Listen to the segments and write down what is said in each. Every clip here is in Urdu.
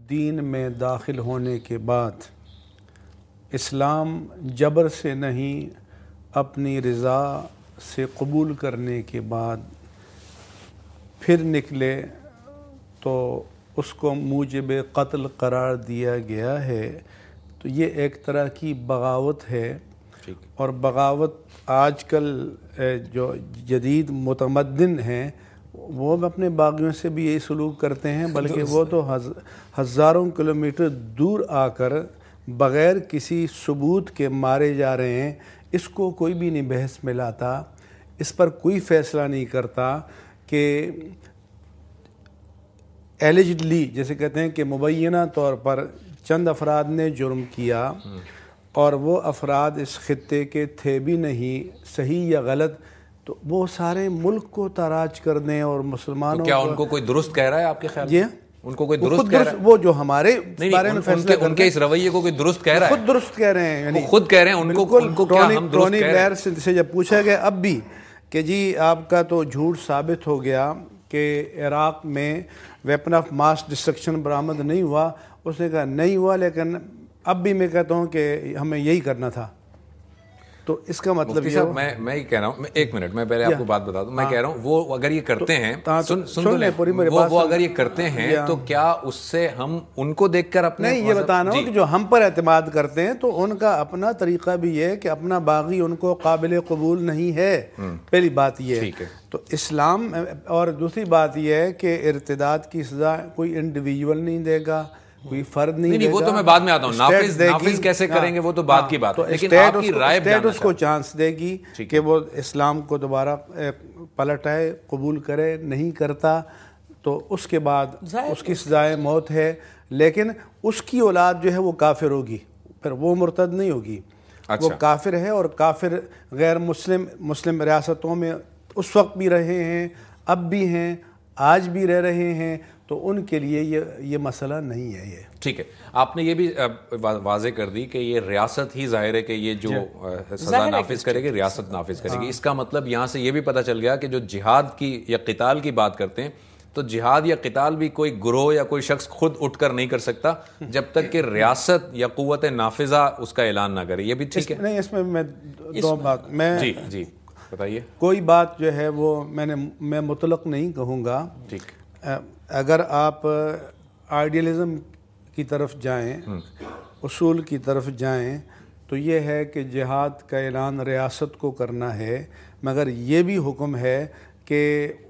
دین میں داخل ہونے کے بعد اسلام جبر سے نہیں اپنی رضا سے قبول کرنے کے بعد پھر نکلے تو اس کو موجب قتل قرار دیا گیا ہے، تو یہ ایک طرح کی بغاوت ہے۔ اور بغاوت آج کل جو جدید متمدن ہیں وہ اپنے باغیوں سے بھی یہی سلوک کرتے ہیں، بلکہ وہ تو ہزاروں کلومیٹر دور آ کر بغیر کسی ثبوت کے مارے جا رہے ہیں۔ اس کو کوئی بھی نہیں بحث میں لاتا، اس پر کوئی فیصلہ نہیں کرتا کہ ایلیجڈلی جیسے کہتے ہیں کہ مبینہ طور پر چند افراد نے جرم کیا اور وہ افراد اس خطے کے تھے بھی نہیں، صحیح یا غلط، تو وہ سارے ملک کو تاراج کر دیں اور مسلمانوں کیا ان کو کوئی درست کہہ رہا ہے آپ کے خیال؟ جی ان کو کوئی درست کہہ رہا ہے؟ وہ جو ہمارے بارے میں فیصلہ ان کے اس رویے کو کوئی درست کہہ رہا ہے؟ خود درست کہہ رہے ہیں، یعنی خود کہہ رہے ہیں، ان کو کیا ہم درست ٹونی کہہ رہے بلیئر ہیں؟ سے جب پوچھا گیا اب بھی کہ جی آپ کا تو جھوٹ ثابت ہو گیا کہ عراق میں ویپن آف ماس ڈسٹرکشن برآمد نہیں ہوا، اس نے کہا نہیں ہوا، لیکن اب بھی میں کہتا ہوں کہ ہمیں یہی کرنا تھا۔ تو اس کا مطلب مفتی صاحب میں یہ کہہ رہا ہوں، ایک منٹ میں پہلے آپ کو بات بتا دوں، میں کہہ رہا ہوں وہ اگر یہ کرتے ہیں، وہ اگر یہ کرتے ہیں تو کیا اس سے ہم ان کو دیکھ کر اپنے نہیں، یہ بتانا ہوں کہ جو ہم پر اعتماد کرتے ہیں تو ان کا اپنا طریقہ بھی ہے کہ اپنا باغی ان کو قابل قبول نہیں ہے، پہلی بات یہ ہے۔ تو اسلام، اور دوسری بات یہ ہے کہ ارتداد کی سزا کوئی انڈیویجول نہیں دے گا، کوئی فرد نہیں دے گا، وہ تو میں بعد میں آتا ہوں، نافذ کیسے کریں گے وہ تو بات کی بات ہے، لیکن آپ کی رائے اسٹیٹ اس کو چانس دے گی کہ وہ اسلام کو دوبارہ پلٹ آئے، قبول کرے، نہیں کرتا تو اس کے بعد اس کی سزائے موت ہے، لیکن اس کی اولاد جو ہے وہ کافر ہوگی، پھر وہ مرتد نہیں ہوگی، وہ کافر ہے۔ اور کافر غیر مسلم ریاستوں میں اس وقت بھی رہے ہیں، اب بھی ہیں، آج بھی رہ رہے ہیں، تو ان کے لیے یہ مسئلہ نہیں ہے۔ یہ ٹھیک ہے، آپ نے یہ بھی واضح کر دی کہ یہ ریاست ہی ظاہر ہے کہ یہ جو سزا نافذ کرے گی ریاست نافذ کرے گی۔ اس کا مطلب یہاں سے یہ بھی پتہ چل گیا کہ جو جہاد کی یا قتال کی بات کرتے ہیں تو جہاد یا قتال بھی کوئی گروہ یا کوئی شخص خود اٹھ کر نہیں کر سکتا جب تک کہ ریاست یا قوت نافذہ اس کا اعلان نہ کرے۔ یہ بھی ٹھیک ہے؟ نہیں، اس میں دو بات جی بتائیے۔ کوئی بات جو ہے وہ میں مطلق نہیں کہوں گا۔ ٹھیک، اگر آپ آئیڈیلزم کی طرف جائیں، اصول کی طرف جائیں، تو یہ ہے کہ جہاد کا اعلان ریاست کو کرنا ہے، مگر یہ بھی حکم ہے کہ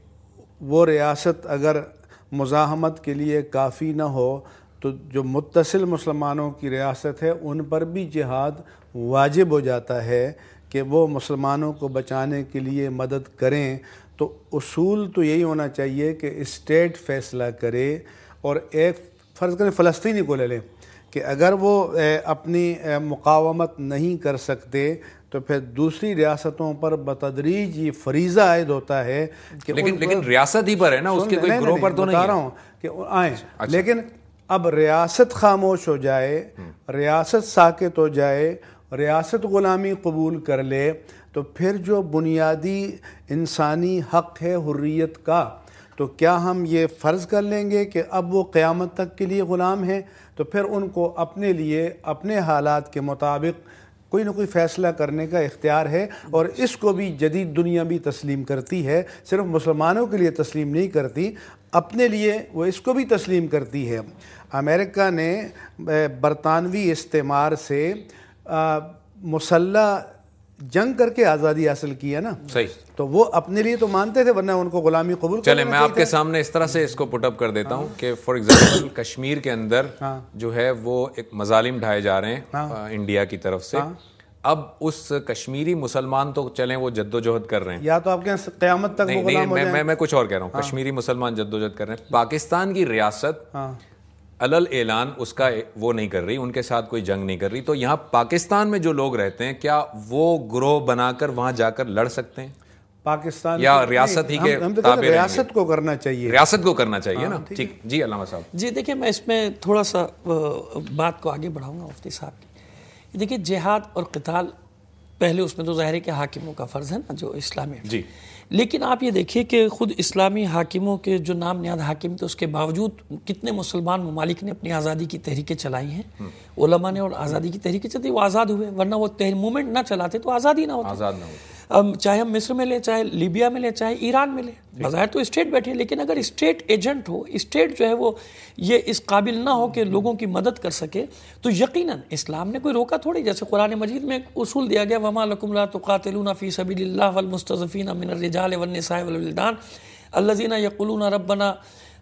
وہ ریاست اگر مزاحمت کے لیے کافی نہ ہو تو جو متصل مسلمانوں کی ریاست ہے ان پر بھی جہاد واجب ہو جاتا ہے کہ وہ مسلمانوں کو بچانے کے لیے مدد کریں۔ تو اصول تو یہی ہونا چاہیے کہ اسٹیٹ فیصلہ کرے، اور ایک فرض کریں فلسطینی کو لے لیں کہ اگر وہ اپنی مقاومت نہیں کر سکتے تو پھر دوسری ریاستوں پر بتدریج یہ فریضہ عائد ہوتا ہے کہ لیکن ریاست ہی پر ہے نا، اس کے کوئی گروہ پر تو نہیں ہے۔ بتا رہا ہوں کہ آئیں، لیکن اب ریاست خاموش ہو جائے، ریاست ساکت ہو جائے، ریاست غلامی قبول کر لے، تو پھر جو بنیادی انسانی حق ہے حریت کا، تو کیا ہم یہ فرض کر لیں گے کہ اب وہ قیامت تک کے لیے غلام ہیں؟ تو پھر ان کو اپنے لیے اپنے حالات کے مطابق کوئی نہ کوئی فیصلہ کرنے کا اختیار ہے، اور اس کو بھی جدید دنیا بھی تسلیم کرتی ہے، صرف مسلمانوں کے لیے تسلیم نہیں کرتی، اپنے لیے وہ اس کو بھی تسلیم کرتی ہے۔ امریکہ نے برطانوی استعمار سے مسلح جنگ کر کے آزادی حاصل کی ہے نا، صحیح، تو وہ اپنے لیے تو مانتے تھے، ورنہ ان کو غلامی قبول چلیں میں آپ کے سامنے اس طرح سے اس کو پٹ اپ کر دیتا ہوں کہ فار ایگزامپل کشمیر کے اندر جو ہے وہ ایک مظالم ڈھائے جا رہے ہیں انڈیا کی طرف سے، اب اس کشمیری مسلمان تو چلیں وہ جدوجہد کر رہے ہیں، یا تو آپ کے قیامت تک وہ غلام ہو جائیں۔ میں کچھ اور کہہ رہا ہوں، کشمیری مسلمان جدوجہد کر رہے ہیں، پاکستان کی ریاست علل اعلان اس کا وہ نہیں کر رہی، ان کے ساتھ کوئی جنگ نہیں کر رہی، تو یہاں پاکستان میں جو لوگ رہتے ہیں کیا وہ گروہ بنا کر وہاں جا کر لڑ سکتے ہیں پاکستان یا ریاست ہی کے تابع؟ ریاست کو کرنا چاہیے، ریاست کو کرنا چاہیے نا۔ ٹھیک جی، علامہ صاحب جی دیکھیں، میں اس میں تھوڑا سا بات کو آگے بڑھاؤں گا مفتی صاحب کی۔ دیکھیں جہاد اور قتال پہلے اس میں تو ظاہر ہے کہ حاکموں کا فرض ہے نا جو اسلامی، جی، لیکن آپ یہ دیکھیے کہ خود اسلامی حاکموں کے جو نام نہاد حاکم تھے اس کے باوجود کتنے مسلمان ممالک نے اپنی آزادی کی تحریکیں چلائی ہیں، علماء نے، اور آزادی کی تحریکیں چلائی، وہ آزاد ہوئے، ورنہ وہ موومنٹ نہ چلاتے تو آزادی نہ ہوتی۔ چاہے ہم مصر میں لیں، چاہے لیبیا میں لیں، چاہے ایران میں لیں، بظاہر تو اسٹیٹ بیٹھی ہے، لیکن اگر اسٹیٹ ایجنٹ ہو، اسٹیٹ جو ہے وہ یہ اس قابل نہ ہو کہ لوگوں کی مدد کر سکے، تو یقیناً اسلام نے کوئی روکا تھوڑی۔ جیسے قرآن مجید میں ایک اصول دیا گیا، وَمَا لَكُمْ لَا تُقَاتِلُونَ فِي سَبِيلِ اللَّهِ وَالْمُسْتَضْعَفِينَ مِنَ الرِّجَالِ وَالنِّسَاءِ وَالْوِلْدَانِ الَّذِينَ يَقُولُونَ رَبَّنَا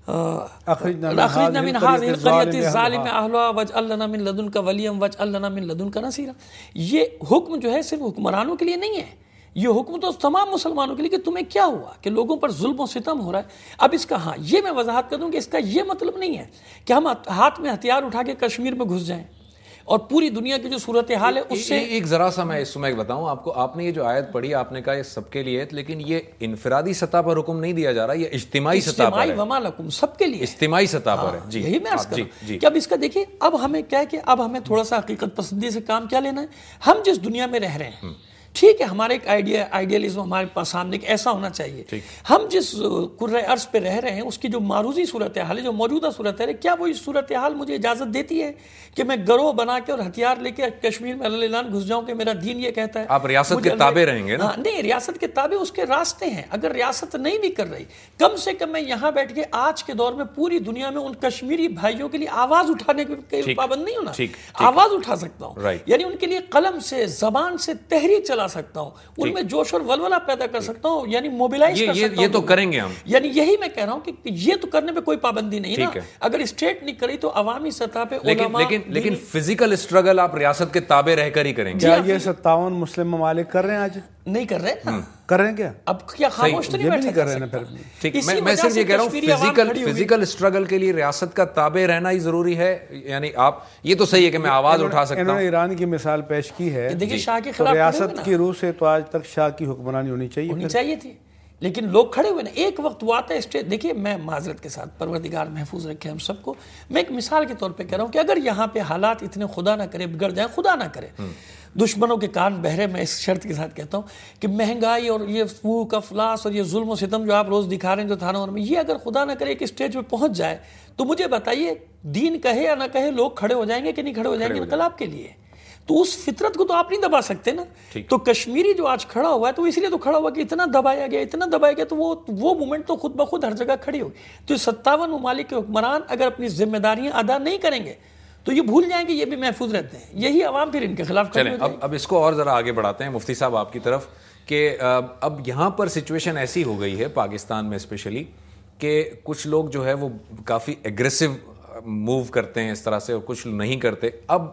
اخرجنا من هذه القرية الظالم اهلها واجعل لنا من لدنك وليا واجعل لنا من لدنك نصيرا۔ یہ حکم جو ہے صرف حکمرانوں کے لیے نہیں ہے، یہ حکم تو تمام مسلمانوں کے لیے کہ تمہیں کیا ہوا کہ لوگوں پر ظلم و ستم ہو رہا ہے۔ اب اس کا یہ میں وضاحت کر دوں کہ اس کا یہ مطلب نہیں ہے کہ ہم ہاتھ میں ہتھیار اٹھا کے کشمیر میں گھس جائیں اور پوری دنیا کی جو صورتحال ہے اس سے ایک ذرا سا میں اس میں بتاؤں آپ کو، آپ نے یہ جو آیت پڑھی آپ نے کہا یہ سب کے لیے، لیکن یہ انفرادی سطح پر حکم نہیں دیا جا رہا، یہ اجتماعی سطح پر ہے، وما لکم، سب کے لیے اجتماعی سطح پر ہے۔ جی یہی میں عرض کر رہا ہوں کہ اب اس کا دیکھیے، اب ہمیں کیا ہے کہ اب ہمیں تھوڑا سا حقیقت پسندی سے کام کیا لینا ہے۔ ہم جس دنیا میں رہ رہے ہیں، ٹھیک ہے، ہمارا ایک آئیڈیالزم ہمارے پاس سامنے ایک ایسا ہونا چاہیے، ہم جس کرۂ ارض پہ رہ رہے ہیں اس کی جو معروضی صورتحال ہے، جو موجودہ صورتحال ہے، کیا وہ صورتحال مجھے اجازت دیتی ہے کہ میں گروہ بنا کے اور ہتھیار لے کے کشمیر میں اللہ اعلان گھس جاؤں کہ میرا دین یہ کہتا ہے؟ آپ ریاست کے تابع رہیں گے نا؟ نہیں، ریاست کے تابع اس کے راستے ہیں۔ اگر ریاست نہیں بھی کر رہی، کم سے کم میں یہاں بیٹھ کے آج کے دور میں پوری دنیا میں ان کشمیری بھائیوں کے لیے آواز اٹھانے کے پابند نہیں ہونا، آواز اٹھا سکتا ہوں، یعنی ان کے لیے قلم سے، زبان سے تحریک چلا سکتا ہوں، ان میں جوش اور ولولہ پیدا کر سکتا ہوں، یعنی موبیلائز کر سکتا ہوں۔ یہ تو کریں گے ہم، یعنی یہی میں کہہ رہا ہوں کہ یہ تو کرنے پہ کوئی پابندی نہیں نا۔ اگر اسٹیٹ نہیں کری تو عوامی سطح پہ علماء، لیکن فزیکل اسٹرگل آپ ریاست کے تابع رہ کر ہی کریں گے۔ کیا یہ 57 مسلم ممالک کر رہے ہیں؟ آج نہیں کر رہے نا، کر رہے ہیں کیا؟ اب کیا خاموش تو نہیں بیٹھے کر رہے ہیں پھر؟ ٹھیک، میں صرف یہ کہہ رہا ہوں فزیکل اسٹرگل کے لیے ریاست کا تابع رہنا ہی ضروری ہے، یعنی آپ یہ تو صحیح ہے کہ میں آواز اٹھا سکتا ہوں۔ انہوں نے ایران کی مثال پیش کی ہے، دیکھیے شاہ کے تو خلاف ریاست کی روح سے تو آج تک شاہ کی حکمرانی ہونی چاہیے تھی، لیکن لوگ کھڑے ہوئے نا۔ ایک وقت وہ آتا ہے اسٹیٹ، دیکھیے میں معذرت کے ساتھ، پروردگار محفوظ رکھے ہم سب کو، میں ایک مثال کے طور پہ کہہ رہا ہوں کہ اگر یہاں پہ حالات اتنے خدا نہ کرے بگڑ جائیں، خدا نہ کرے، دشمنوں کے کان بہرے، میں اس شرط کے ساتھ کہتا ہوں کہ مہنگائی اور یہ پھوک افلاس اور یہ ظلم و ستم جو آپ روز دکھا رہے ہیں جو تھانوں میں، یہ اگر خدا نہ کرے کہ اسٹیج پہ پہنچ جائے تو مجھے بتائیے دین کہے یا نہ کہے لوگ کھڑے ہو جائیں گے کہ نہیں کھڑے ہو جائیں گے انقلاب کے لیے؟ تو اس فطرت کو تو آپ نہیں دبا سکتے نا۔ تو کشمیری جو آج کھڑا ہوا ہے تو اس لیے تو کھڑا ہوا کہ اتنا دبایا گیا تو وہ مومنٹ تو خود بخود ہر جگہ کھڑی ہوگی۔ تو 57 ممالک کے حکمران اگر اپنی ذمہ داریاں ادا نہیں کریں گے تو یہ بھول جائیں گے یہ بھی محفوظ رہتے ہیں، یہی عوام پھر ان کے خلاف کھڑی ہو جائے گی۔ اب اس کو اور ذرا آگے بڑھاتے ہیں مفتی صاحب آپ کی طرف، کہ اب یہاں پر سچویشن ایسی ہو گئی ہے پاکستان میں اسپیشلی کہ کچھ لوگ جو ہے وہ کافی ایگریسو موو کرتے ہیں اس طرح سے اور کچھ نہیں کرتے۔ اب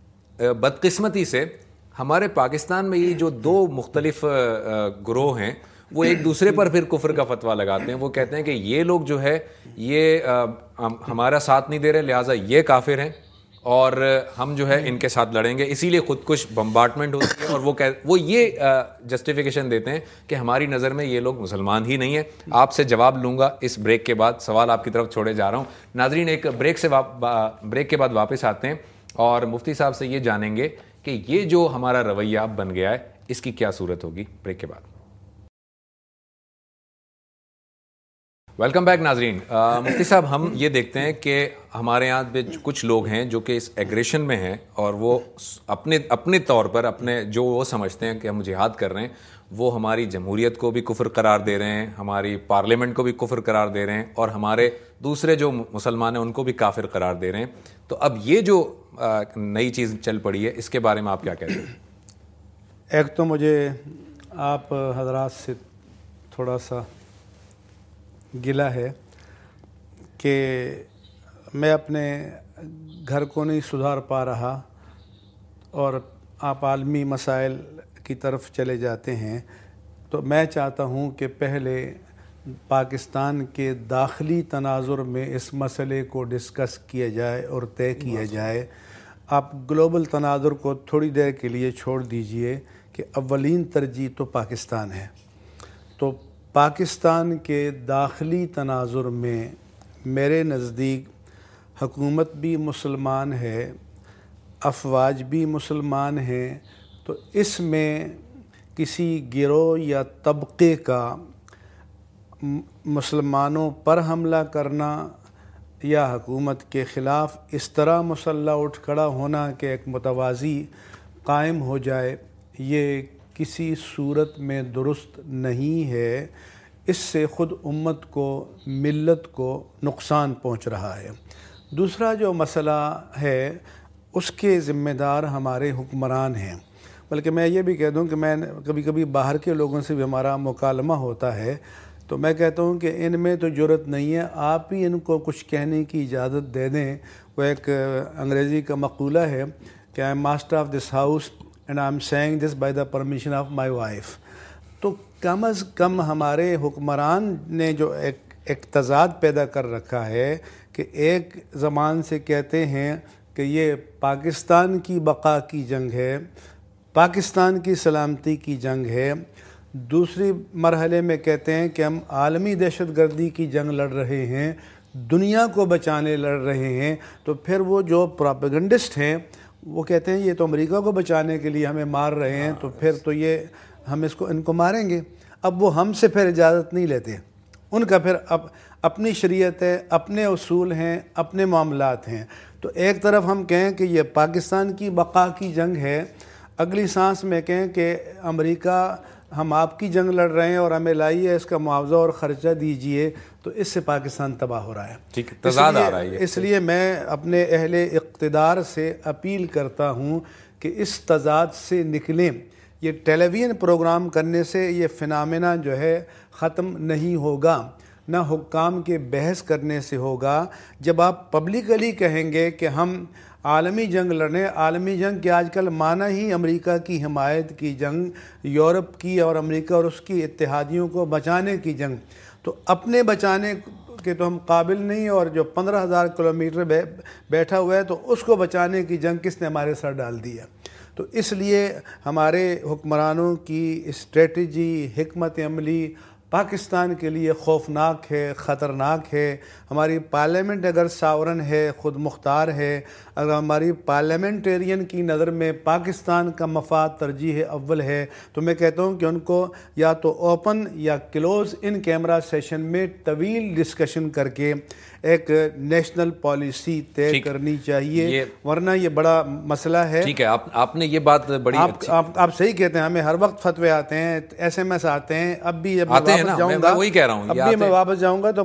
بدقسمتی سے ہمارے پاکستان میں یہ جو دو مختلف گروہ ہیں وہ ایک دوسرے پر پھر کفر کا فتویٰ لگاتے ہیں، وہ کہتے ہیں کہ یہ لوگ جو ہے یہ ہمارا ساتھ نہیں دے رہے لہٰذا یہ کافر ہیں اور ہم جو ہے ان کے ساتھ لڑیں گے، اسی لیے خود کش بمبارٹمنٹ ہوتی ہے، اور وہ یہ جسٹیفیکیشن دیتے ہیں کہ ہماری نظر میں یہ لوگ مسلمان ہی نہیں ہیں۔ آپ سے جواب لوں گا اس بریک کے بعد، سوال آپ کی طرف چھوڑے جا رہا ہوں۔ ناظرین ایک بریک کے بعد واپس آتے ہیں اور مفتی صاحب سے یہ جانیں گے کہ یہ جو ہمارا رویہ اب بن گیا ہے اس کی کیا صورت ہوگی۔ بریک کے بعد ویلکم بیک ناظرین۔ مفتی صاحب ہم یہ دیکھتے ہیں کہ ہمارے یہاں پہ کچھ لوگ ہیں جو کہ اس ایگریشن میں ہیں اور وہ اپنے طور پر اپنے جو وہ سمجھتے ہیں کہ ہم جہاد کر رہے ہیں وہ ہماری جمہوریت کو بھی کفر قرار دے رہے ہیں، ہماری پارلیمنٹ کو بھی کفر قرار دے رہے ہیں اور ہمارے دوسرے جو مسلمان ہیں ان کو بھی کافر قرار دے رہے ہیں۔ تو اب یہ جو نئی چیز چل پڑی ہے اس کے بارے میں آپ کیا کہتے ہیں؟ ایک تو مجھے آپ حضرات سے تھوڑا سا گلہ ہے کہ میں اپنے گھر کو نہیں سدھار پا رہا اور آپ عالمی مسائل کی طرف چلے جاتے ہیں، تو میں چاہتا ہوں کہ پہلے پاکستان کے داخلی تناظر میں اس مسئلے کو ڈسکس کیا جائے اور طے کیا جائے۔ آپ گلوبل تناظر کو تھوڑی دیر کے لیے چھوڑ دیجئے کہ اولین ترجیح تو پاکستان ہے۔ تو پاکستان کے داخلی تناظر میں میرے نزدیک حکومت بھی مسلمان ہے، افواج بھی مسلمان ہیں، تو اس میں کسی گروہ یا طبقے کا مسلمانوں پر حملہ کرنا یا حکومت کے خلاف اس طرح مسلح اٹھ کھڑا ہونا کہ ایک متوازی قائم ہو جائے، یہ کسی صورت میں درست نہیں ہے۔ اس سے خود امت کو، ملت کو نقصان پہنچ رہا ہے۔ دوسرا جو مسئلہ ہے اس کے ذمہ دار ہمارے حکمران ہیں، بلکہ میں یہ بھی کہہ دوں کہ میں کبھی کبھی باہر کے لوگوں سے بھی ہمارا مکالمہ ہوتا ہے تو میں کہتا ہوں کہ ان میں تو جرأت نہیں ہے، آپ ہی ان کو کچھ کہنے کی اجازت دے دیں۔ وہ ایک انگریزی کا مقولہ ہے کہ I am master of this house and I am saying this by the permission of my wife. تو کم از کم ہمارے حکمران نے جو ایک تضاد پیدا کر رکھا ہے کہ ایک زبان سے کہتے ہیں کہ یہ پاکستان کی بقا کی جنگ ہے، پاکستان کی سلامتی کی جنگ ہے، دوسری مرحلے میں کہتے ہیں کہ ہم عالمی دہشت گردی کی جنگ لڑ رہے ہیں، دنیا کو بچانے لڑ رہے ہیں۔ تو پھر وہ جو پروپیگنڈسٹ ہیں وہ کہتے ہیں یہ تو امریکہ کو بچانے کے لیے ہمیں مار رہے ہیں، تو پھر تو یہ ہم ان کو ماریں گے۔ اب وہ ہم سے پھر اجازت نہیں لیتے، ان کا پھر اپنی شریعت ہے، اپنے اصول ہیں، اپنے معاملات ہیں۔ تو ایک طرف ہم کہیں کہ یہ پاکستان کی بقا کی جنگ ہے، اگلی سانس میں کہیں کہ امریکہ ہم آپ کی جنگ لڑ رہے ہیں اور ہمیں لائیے اس کا معاوضہ اور خرچہ دیجئے، تو اس سے پاکستان تباہ ہو رہا ہے۔ ٹھیک، تضاد آ رہا ہے۔ اس لیے میں اپنے اہل اقتدار سے اپیل کرتا ہوں کہ اس تضاد سے نکلیں۔ یہ ٹیلی ویژن پروگرام کرنے سے یہ فنامنا جو ہے ختم نہیں ہوگا، نہ حکام کے بحث کرنے سے ہوگا۔ جب آپ پبلکلی کہیں گے کہ ہم عالمی جنگ لڑیں، عالمی جنگ کے آج کل معنی ہی امریکہ کی حمایت کی جنگ، یورپ کی اور امریکہ اور اس کی اتحادیوں کو بچانے کی جنگ، تو اپنے بچانے کے تو ہم قابل نہیں، اور جو 15,000 کلومیٹر بیٹھا ہوا ہے تو اس کو بچانے کی جنگ کس نے ہمارے سر ڈال دی ہے۔ تو اس لیے ہمارے حکمرانوں کی اسٹریٹجی، حکمت عملی پاکستان کے لیے خوفناک ہے، خطرناک ہے۔ ہماری پارلیمنٹ اگر ساورن ہے، خود مختار ہے، اگر ہماری پارلیمنٹیرین کی نظر میں پاکستان کا مفاد ترجیح اول ہے، تو میں کہتا ہوں کہ ان کو یا تو اوپن یا کلوز ان کیمرہ سیشن میں طویل ڈسکشن کر کے ایک نیشنل پالیسی طے کرنی چاہیے، ورنہ یہ بڑا مسئلہ ہے۔ ٹھیک ہے، آپ نے یہ بات بڑی آپ صحیح کہتے ہیں، ہمیں ہر وقت فتوے آتے ہیں، ایس ایم ایس آتے ہیں، اب بھی آتے ہیں نا، میں وہی کہہ رہا ہوں، اب بھی میں واپس جاؤں گا تو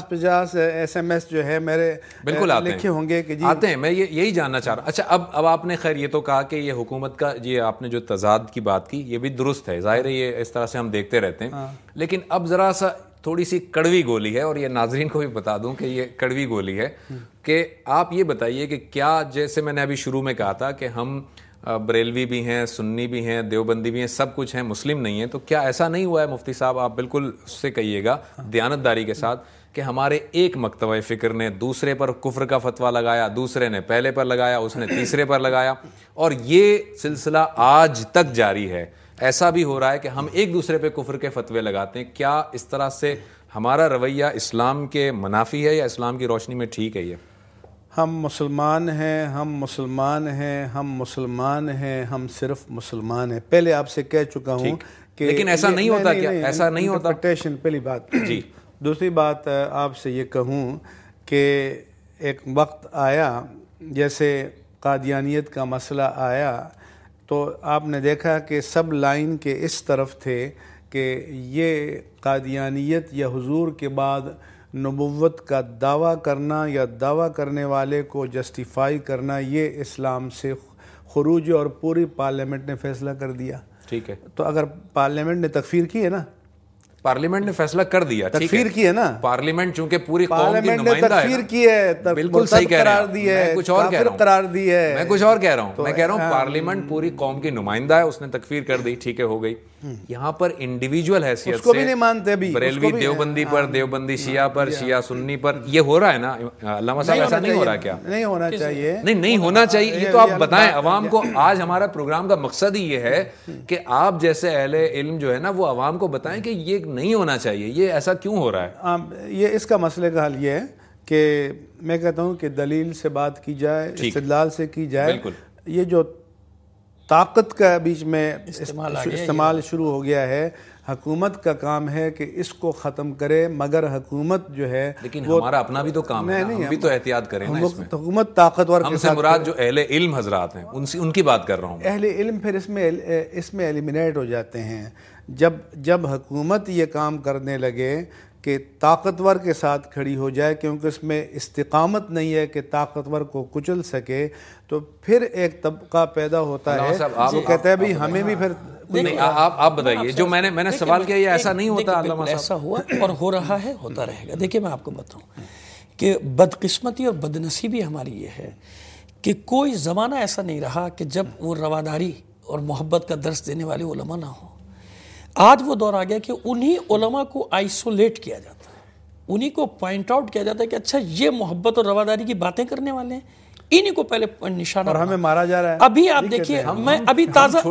50 ایس ایم ایس جو ہے میرے بالکل لکھے ہوں گے کہ جی آتے ہیں۔ میں یہی جاننا چاہ رہا ہوں۔ اچھا، اب آپ نے خیر یہ تو کہا کہ یہ حکومت کا، یہ آپ نے جو تضاد کی بات کی یہ بھی درست ہے، ظاہر ہے یہ اس طرح سے ہم دیکھتے رہتے ہیں، لیکن اب ذرا سا تھوڑی سی کڑوی گولی ہے، اور یہ ناظرین کو بھی بتا دوں کہ یہ کڑوی گولی ہے، کہ آپ یہ بتائیے کہ کیا، جیسے میں نے ابھی شروع میں کہا تھا کہ ہم بریلوی بھی ہیں، سنی بھی ہیں، دیوبندی بھی ہیں، سب کچھ ہیں، مسلم نہیں ہیں، تو کیا ایسا نہیں ہوا ہے مفتی صاحب، آپ بالکل اس سے کہیے گا دیانتداری کے ساتھ، کہ ہمارے ایک مکتبہ فکر نے دوسرے پر کفر کا فتویٰ لگایا، دوسرے نے پہلے پر لگایا، اس نے تیسرے پر لگایا، اور یہ سلسلہ آج تک جاری ہے؟ ایسا بھی ہو رہا ہے کہ ہم ایک دوسرے پہ کفر کے فتوے لگاتے ہیں۔ کیا اس طرح سے ہمارا رویہ اسلام کے منافی ہے یا اسلام کی روشنی میں ٹھیک ہے؟ یہ ہم مسلمان ہیں، ہم مسلمان ہیں، ہم مسلمان ہیں، ہم صرف مسلمان ہیں۔ پہلے آپ سے کہہ چکا ہوں کہ لیکن ایسا نہیں ہوتا، کیا ایسا نہیں ہوتا؟ پہلی بات جی۔ دوسری بات آپ سے یہ کہوں کہ ایک وقت آیا، جیسے قادیانیت کا مسئلہ آیا، تو آپ نے دیکھا کہ سب لائن کے اس طرف تھے کہ یہ قادیانیت یا حضور کے بعد نبوت کا دعویٰ کرنا یا دعویٰ کرنے والے کو جسٹیفائی کرنا یہ اسلام سے خروج، اور پوری پارلیمنٹ نے فیصلہ کر دیا۔ ٹھیک ہے، تو اگر پارلیمنٹ نے تکفیر کی ہے نا، پارلیمنٹ نے فیصلہ کر دیا، تکفیر کی ہے نا، پارلیمنٹ چونکہ پوری قوم کی نمائندہ ہے، تکفیر کی ہے، بالکل صحیح کہہ رہے ہیں، میں کچھ اور کہہ رہا ہوں، قرار دی ہے، میں کچھ اور کہہ رہا ہوں، میں کہہ رہا ہوں پارلیمنٹ پوری قوم کی نمائندہ ہے، اس نے تکفیر کر دی، ٹھیک ہے، ہو گئی۔ یہاں پر انڈیویجول حیثیت اس کو بھی نہیں مانتے بھی، بریلوی دیوبندی پر، دیوبندی شیعہ پر، شیعہ سنی پر، یہ ہو رہا ہے نا علامہ صاحب؟ ایسا نہیں ہو رہا کیا؟ نہیں ہونا چاہیے، نہیں ہونا چاہیے، یہ تو آپ بتائیں عوام کو۔ آج ہمارا پروگرام کا مقصد ہی یہ ہے کہ آپ جیسے اہل علم جو ہے نا وہ عوام کو بتائیں کہ یہ نہیں ہونا چاہیے، یہ ایسا کیوں ہو رہا ہے؟ یہ اس کا مسئلے کا حل یہ ہے کہ میں کہتا ہوں کہ دلیل سے بات کی جائے، استدلال سے کی جائے۔ یہ جو طاقت کا بیچ میں استعمال شروع ہو گیا ہے. حکومت کا کام ہے کہ اس کو ختم کرے، مگر حکومت جو ہے لیکن ہمارا اپنا بھی تو کام ہے، ہم بھی تو احتیاط کریں نا اس میں. حکومت طاقتور ہم سے مراد جو اہل علم حضرات ہیں ان کی بات کر رہا ہوں. اہل علم پھر اس میں ایلیمنیٹ ہو جاتے ہیں. جب حکومت یہ کام کرنے لگے کہ طاقتور کے ساتھ کھڑی ہو جائے، کیونکہ اس میں استقامت نہیں ہے کہ طاقتور کو کچل سکے، تو پھر ایک طبقہ پیدا ہوتا ہے جو کہتا ہے بھئی ہمیں بھی پھر نہیں. آپ بتائیے جو میں نے سوال کیا، یہ ایسا نہیں ہوتا؟ ایسا ہوا اور ہو رہا ہے، ہوتا رہے گا. دیکھیں میں آپ کو بتاؤں کہ بدقسمتی اور بدنصیبی ہماری یہ ہے کہ کوئی زمانہ ایسا نہیں رہا کہ جب وہ رواداری اور محبت کا درس دینے والے علماء نہ ہوں. آج وہ دور آ گیا کہ انہی علماء کو آئسولیٹ کیا جاتا ہے، انہی کو پوائنٹ آؤٹ کیا جاتا ہے کہ اچھا یہ محبت اور رواداری کی باتیں کرنے والے ہیں، انہی کو پہلے نشانہ، اور ہمیں مارا جا رہا ہے. ابھی آپ دیکھیے، میں ابھی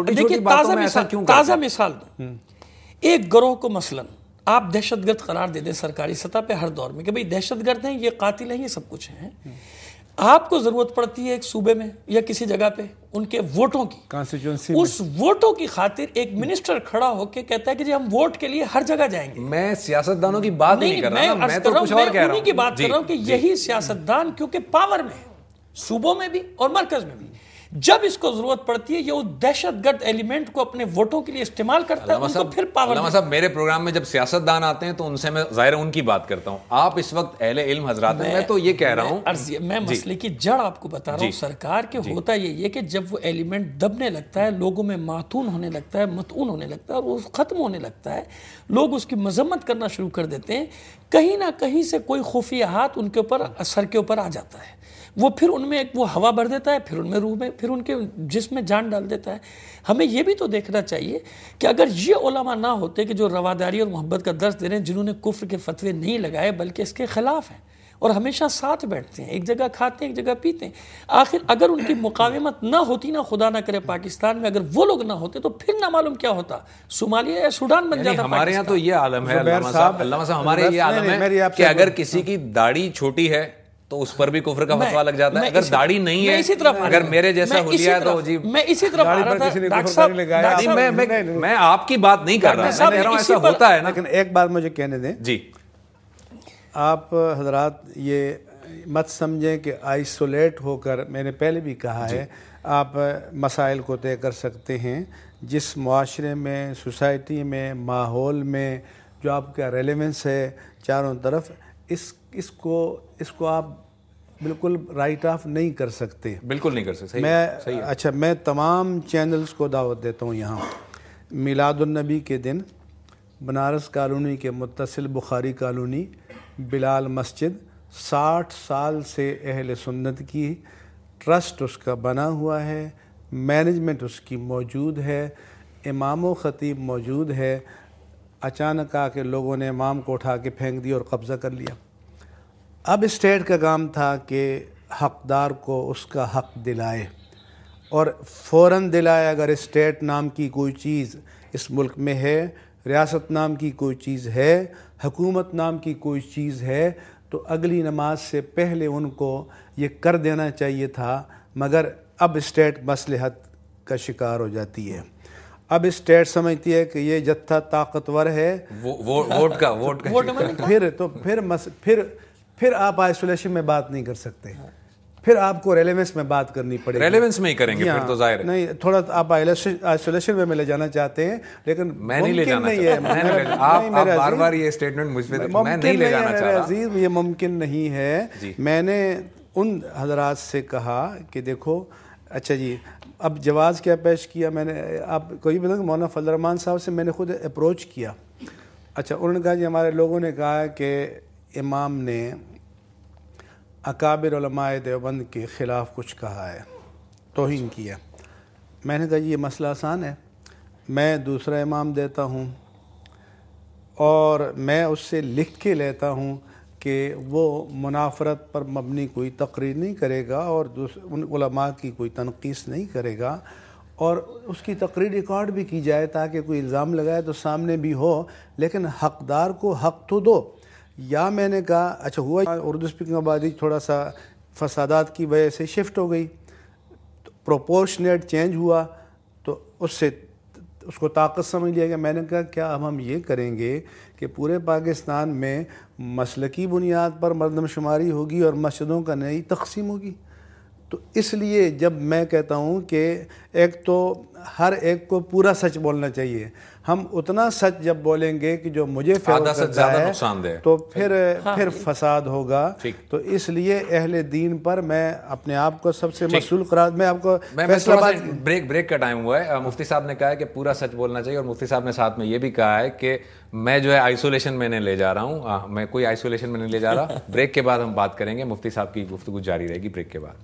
تازہ مثال دوں. ایک گروہ کو مثلا آپ دہشت گرد قرار دے دیں سرکاری سطح پہ ہر دور میں کہ بھئی دہشت گرد ہیں، یہ قاتل ہیں، یہ سب کچھ ہیں. آپ کو ضرورت پڑتی ہے ایک صوبے میں یا کسی جگہ پہ ان کے ووٹوں کی، کانسٹیچوئنسی، اس ووٹوں کی خاطر ایک منسٹر کھڑا ہو کے کہتا ہے کہ جی ہم ووٹ کے لیے ہر جگہ جائیں گے. میں سیاستدانوں کی بات نہیں کر رہا، میں تو کچھ اور کہہ رہا ہوں. انہی کی بات کر رہا ہوں کہ یہی سیاستدان کیونکہ پاور میں ہے، صوبوں میں بھی اور مرکز میں بھی، جب اس کو ضرورت پڑتی ہے یہ وہ دہشت گرد ایلیمنٹ کو اپنے ووٹوں کے لیے استعمال کرتا ہے، ان کو پھر پاور. علامہ صاحب میرے پروگرام میں جب سیاستدان آتے ہیں تو ان سے میں ظاہر ان کی بات کرتا ہوں. آپ اس وقت اہل علم حضرات ہیں، میں تو یہ کہہ رہا ہوں، میں مسئلے کی جڑ آپ کو بتا رہا ہوں سرکار کے. ہوتا یہ ہے کہ جب وہ ایلیمنٹ دبنے لگتا ہے، لوگوں میں ماتون ہونے لگتا ہے، متعون ہونے لگتا ہے اور وہ ختم ہونے لگتا ہے، لوگ اس کی مذمت کرنا شروع کر دیتے ہیں، کہیں نہ کہیں سے کوئی خفیہ ہاتھ ان کے اوپر، سر کے اوپر آ جاتا ہے. وہ پھر ان میں ایک وہ ہوا بھر دیتا ہے، پھر ان میں روح میں، پھر ان کے جسم میں جان ڈال دیتا ہے. ہمیں یہ بھی تو دیکھنا چاہیے کہ اگر یہ علماء نہ ہوتے کہ جو رواداری اور محبت کا درس دے رہے ہیں، جنہوں نے کفر کے فتوے نہیں لگائے بلکہ اس کے خلاف ہیں اور ہمیشہ ساتھ بیٹھتے ہیں، ایک جگہ کھاتے ہیں ایک جگہ پیتے ہیں، آخر اگر ان کی مقاومت نہ ہوتی نا، خدا نہ کرے پاکستان میں اگر وہ لوگ نہ ہوتے تو پھر نہ معلوم کیا ہوتا، صومالیہ یا سوڈان بن جاتا. ہمارے یہاں تو یہ عالم ہے علامہ صاحب، ہمارے یہ عالم ہے کہ اگر کسی کی داڑھی چھوٹی ہے تو اس پر بھی کفر کا فتویٰ لگ جاتا ہے، اگر داڑھی نہیں ہے، اگر میرے جیسا حلیہ ہے تو جی میں اسی طرف آ رہا تھا. ڈاکٹر صاحب میں آپ کی بات نہیں کر رہا، میں کہہ رہا ہوں ایسا ہوتا ہے نا. لیکن ایک بات مجھے کہنے دیں جی، آپ حضرات یہ مت سمجھیں کہ آئسولیٹ ہو کر، میں نے پہلے بھی کہا ہے، آپ مسائل کو طے کر سکتے ہیں. جس معاشرے میں، سوسائٹی میں، ماحول میں جو آپ کا ریلیونس ہے چاروں طرف، اس کو آپ بالکل رائٹ آف نہیں کر سکتے. بالکل نہیں کر سکتے. میں تمام چینلز کو دعوت دیتا ہوں یہاں. میلاد النبی کے دن بنارس کالونی کے متصل بخاری کالونی بلال مسجد 60 سال سے اہل سنت کی ٹرسٹ اس کا بنا ہوا ہے، مینجمنٹ اس کی موجود ہے، امام و خطیب موجود ہے. اچانک آ کے لوگوں نے امام کو اٹھا کے پھینک دیا اور قبضہ کر لیا. اب اسٹیٹ کا کام تھا کہ حقدار کو اس کا حق دلائے، اور فوراً دلائے. اگر اسٹیٹ نام کی کوئی چیز اس ملک میں ہے، ریاست نام کی کوئی چیز ہے، حکومت نام کی کوئی چیز ہے، تو اگلی نماز سے پہلے ان کو یہ کر دینا چاہیے تھا. مگر اب اسٹیٹ مصلحت کا شکار ہو جاتی ہے. اب اسٹیٹ سمجھتی ہے کہ یہ جتھا طاقتور ہے، ووٹ کا پھر آپ آئسولیشن میں بات نہیں کر سکتے، پھر آپ کو ریلیونس میں بات کرنی پڑے گی. ریلیونس میں ہی کریں گے پھر تو ظاہر ہے. نہیں، تھوڑا آپ آئسولیشن میں لے جانا چاہتے ہیں، لیکن میں نہیں لے جانا چاہتا. آپ بار بار یہ اسٹیٹمنٹ مجھ پہ، میں نہیں لے جانا چاہ رہا. عزیز، یہ ممکن نہیں ہے. میں نے ان حضرات سے کہا کہ دیکھو، اچھا جی اب جواز کیا پیش کیا. میں نے آپ کو یہ بتا کہ مولانا فضل الرحمان صاحب سے میں نے خود اپروچ کیا. اچھا، انہوں نے کہا جی ہمارے لوگوں نے کہا کہ امام نے اکابر علماء دیوبند کے خلاف کچھ کہا ہے، توہین کیا. میں نے کہا جی یہ مسئلہ آسان ہے، میں دوسرا امام دیتا ہوں اور میں اس سے لکھ کے لیتا ہوں کہ وہ منافرت پر مبنی کوئی تقریر نہیں کرے گا اور ان علماء کی کوئی تنقیص نہیں کرے گا، اور اس کی تقریر ریکارڈ بھی کی جائے تاکہ کوئی الزام لگائے تو سامنے بھی ہو، لیکن حقدار کو حق تو دو. یا میں نے کہا اچھا ہوا اردو اسپیکنگ آبادی تھوڑا سا فسادات کی وجہ سے شفٹ ہو گئی، پروپورشنیٹ چینج ہوا، اس کو طاقت سمجھ لیا گیا. میں نے کہا کیا اب ہم یہ کریں گے کہ پورے پاکستان میں مسلکی بنیاد پر مردم شماری ہوگی اور مسجدوں کا نئی تقسیم ہوگی؟ تو اس لیے جب میں کہتا ہوں کہ ایک تو ہر ایک کو پورا سچ بولنا چاہیے. ہم اتنا سچ جب بولیں گے کہ جو مجھے فیور کرتا ہے تو پھر فساد ہوگا. تو اس لیے اہل دین پر میں اپنے آپ کو سب سے مسئول قرار. میں آپ کو بریک کا ٹائم ہوا ہے. مفتی صاحب نے کہا ہے کہ پورا سچ بولنا چاہیے, اور مفتی صاحب نے ساتھ میں یہ بھی کہا ہے کہ میں جو ہے آئسولیشن میں نہیں لے جا رہا ہوں, میں کوئی آئسولیشن میں نہیں لے جا رہا. بریک کے بعد ہم بات کریں گے, مفتی صاحب کی گفتگو جاری رہے گی بریک کے بعد.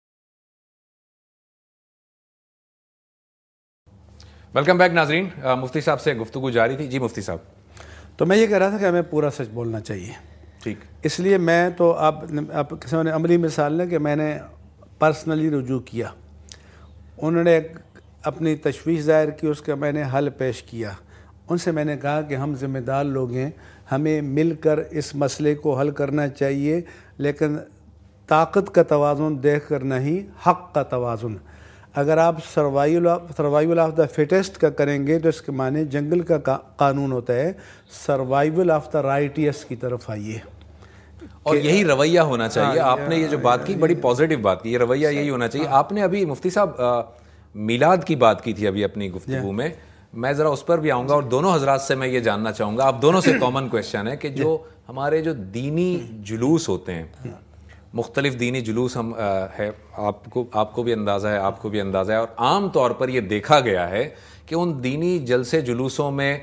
ویلکم بیک ناظرین, مفتی صاحب سے گفتگو جاری تھی. جی مفتی صاحب. تو میں یہ کہہ رہا تھا کہ ہمیں پورا سچ بولنا چاہیے. ٹھیک. اس لیے میں تو اب کسی نے عملی مثال ہے کہ میں نے پرسنلی رجوع کیا, انہوں نے اپنی تشویش ظاہر کی, اس کا میں نے حل پیش کیا. ان سے میں نے کہا کہ ہم ذمہ دار لوگ ہیں, ہمیں مل کر اس مسئلے کو حل کرنا چاہیے, لیکن طاقت کا توازن دیکھ کر نہیں, حق کا توازن. اگر آپ سروائیول آف دا فٹیسٹ کا کریں گے تو اس کے معنی جنگل کا قانون ہوتا ہے, سروائیول آف دا رائٹیس کی طرف آئیے. اور یہی رویہ ہونا چاہیے. آپ نے یہ جو بات کی بڑی پازیٹیو بات کی, یہ رویہ یہی ہونا چاہیے. آپ نے ابھی مفتی صاحب میلاد کی بات کی تھی ابھی اپنی گفتگو میں, میں ذرا اس پر بھی آؤں گا, اور دونوں حضرات سے میں یہ جاننا چاہوں گا. آپ دونوں سے کامن کویشچن ہے کہ جو ہمارے جو دینی جلوس ہوتے ہیں, مختلف دینی جلوس ہم ہے, آپ کو بھی اندازہ ہے, آپ کو بھی اندازہ ہے, اور عام طور پر یہ دیکھا گیا ہے کہ ان دینی جلسے جلوسوں میں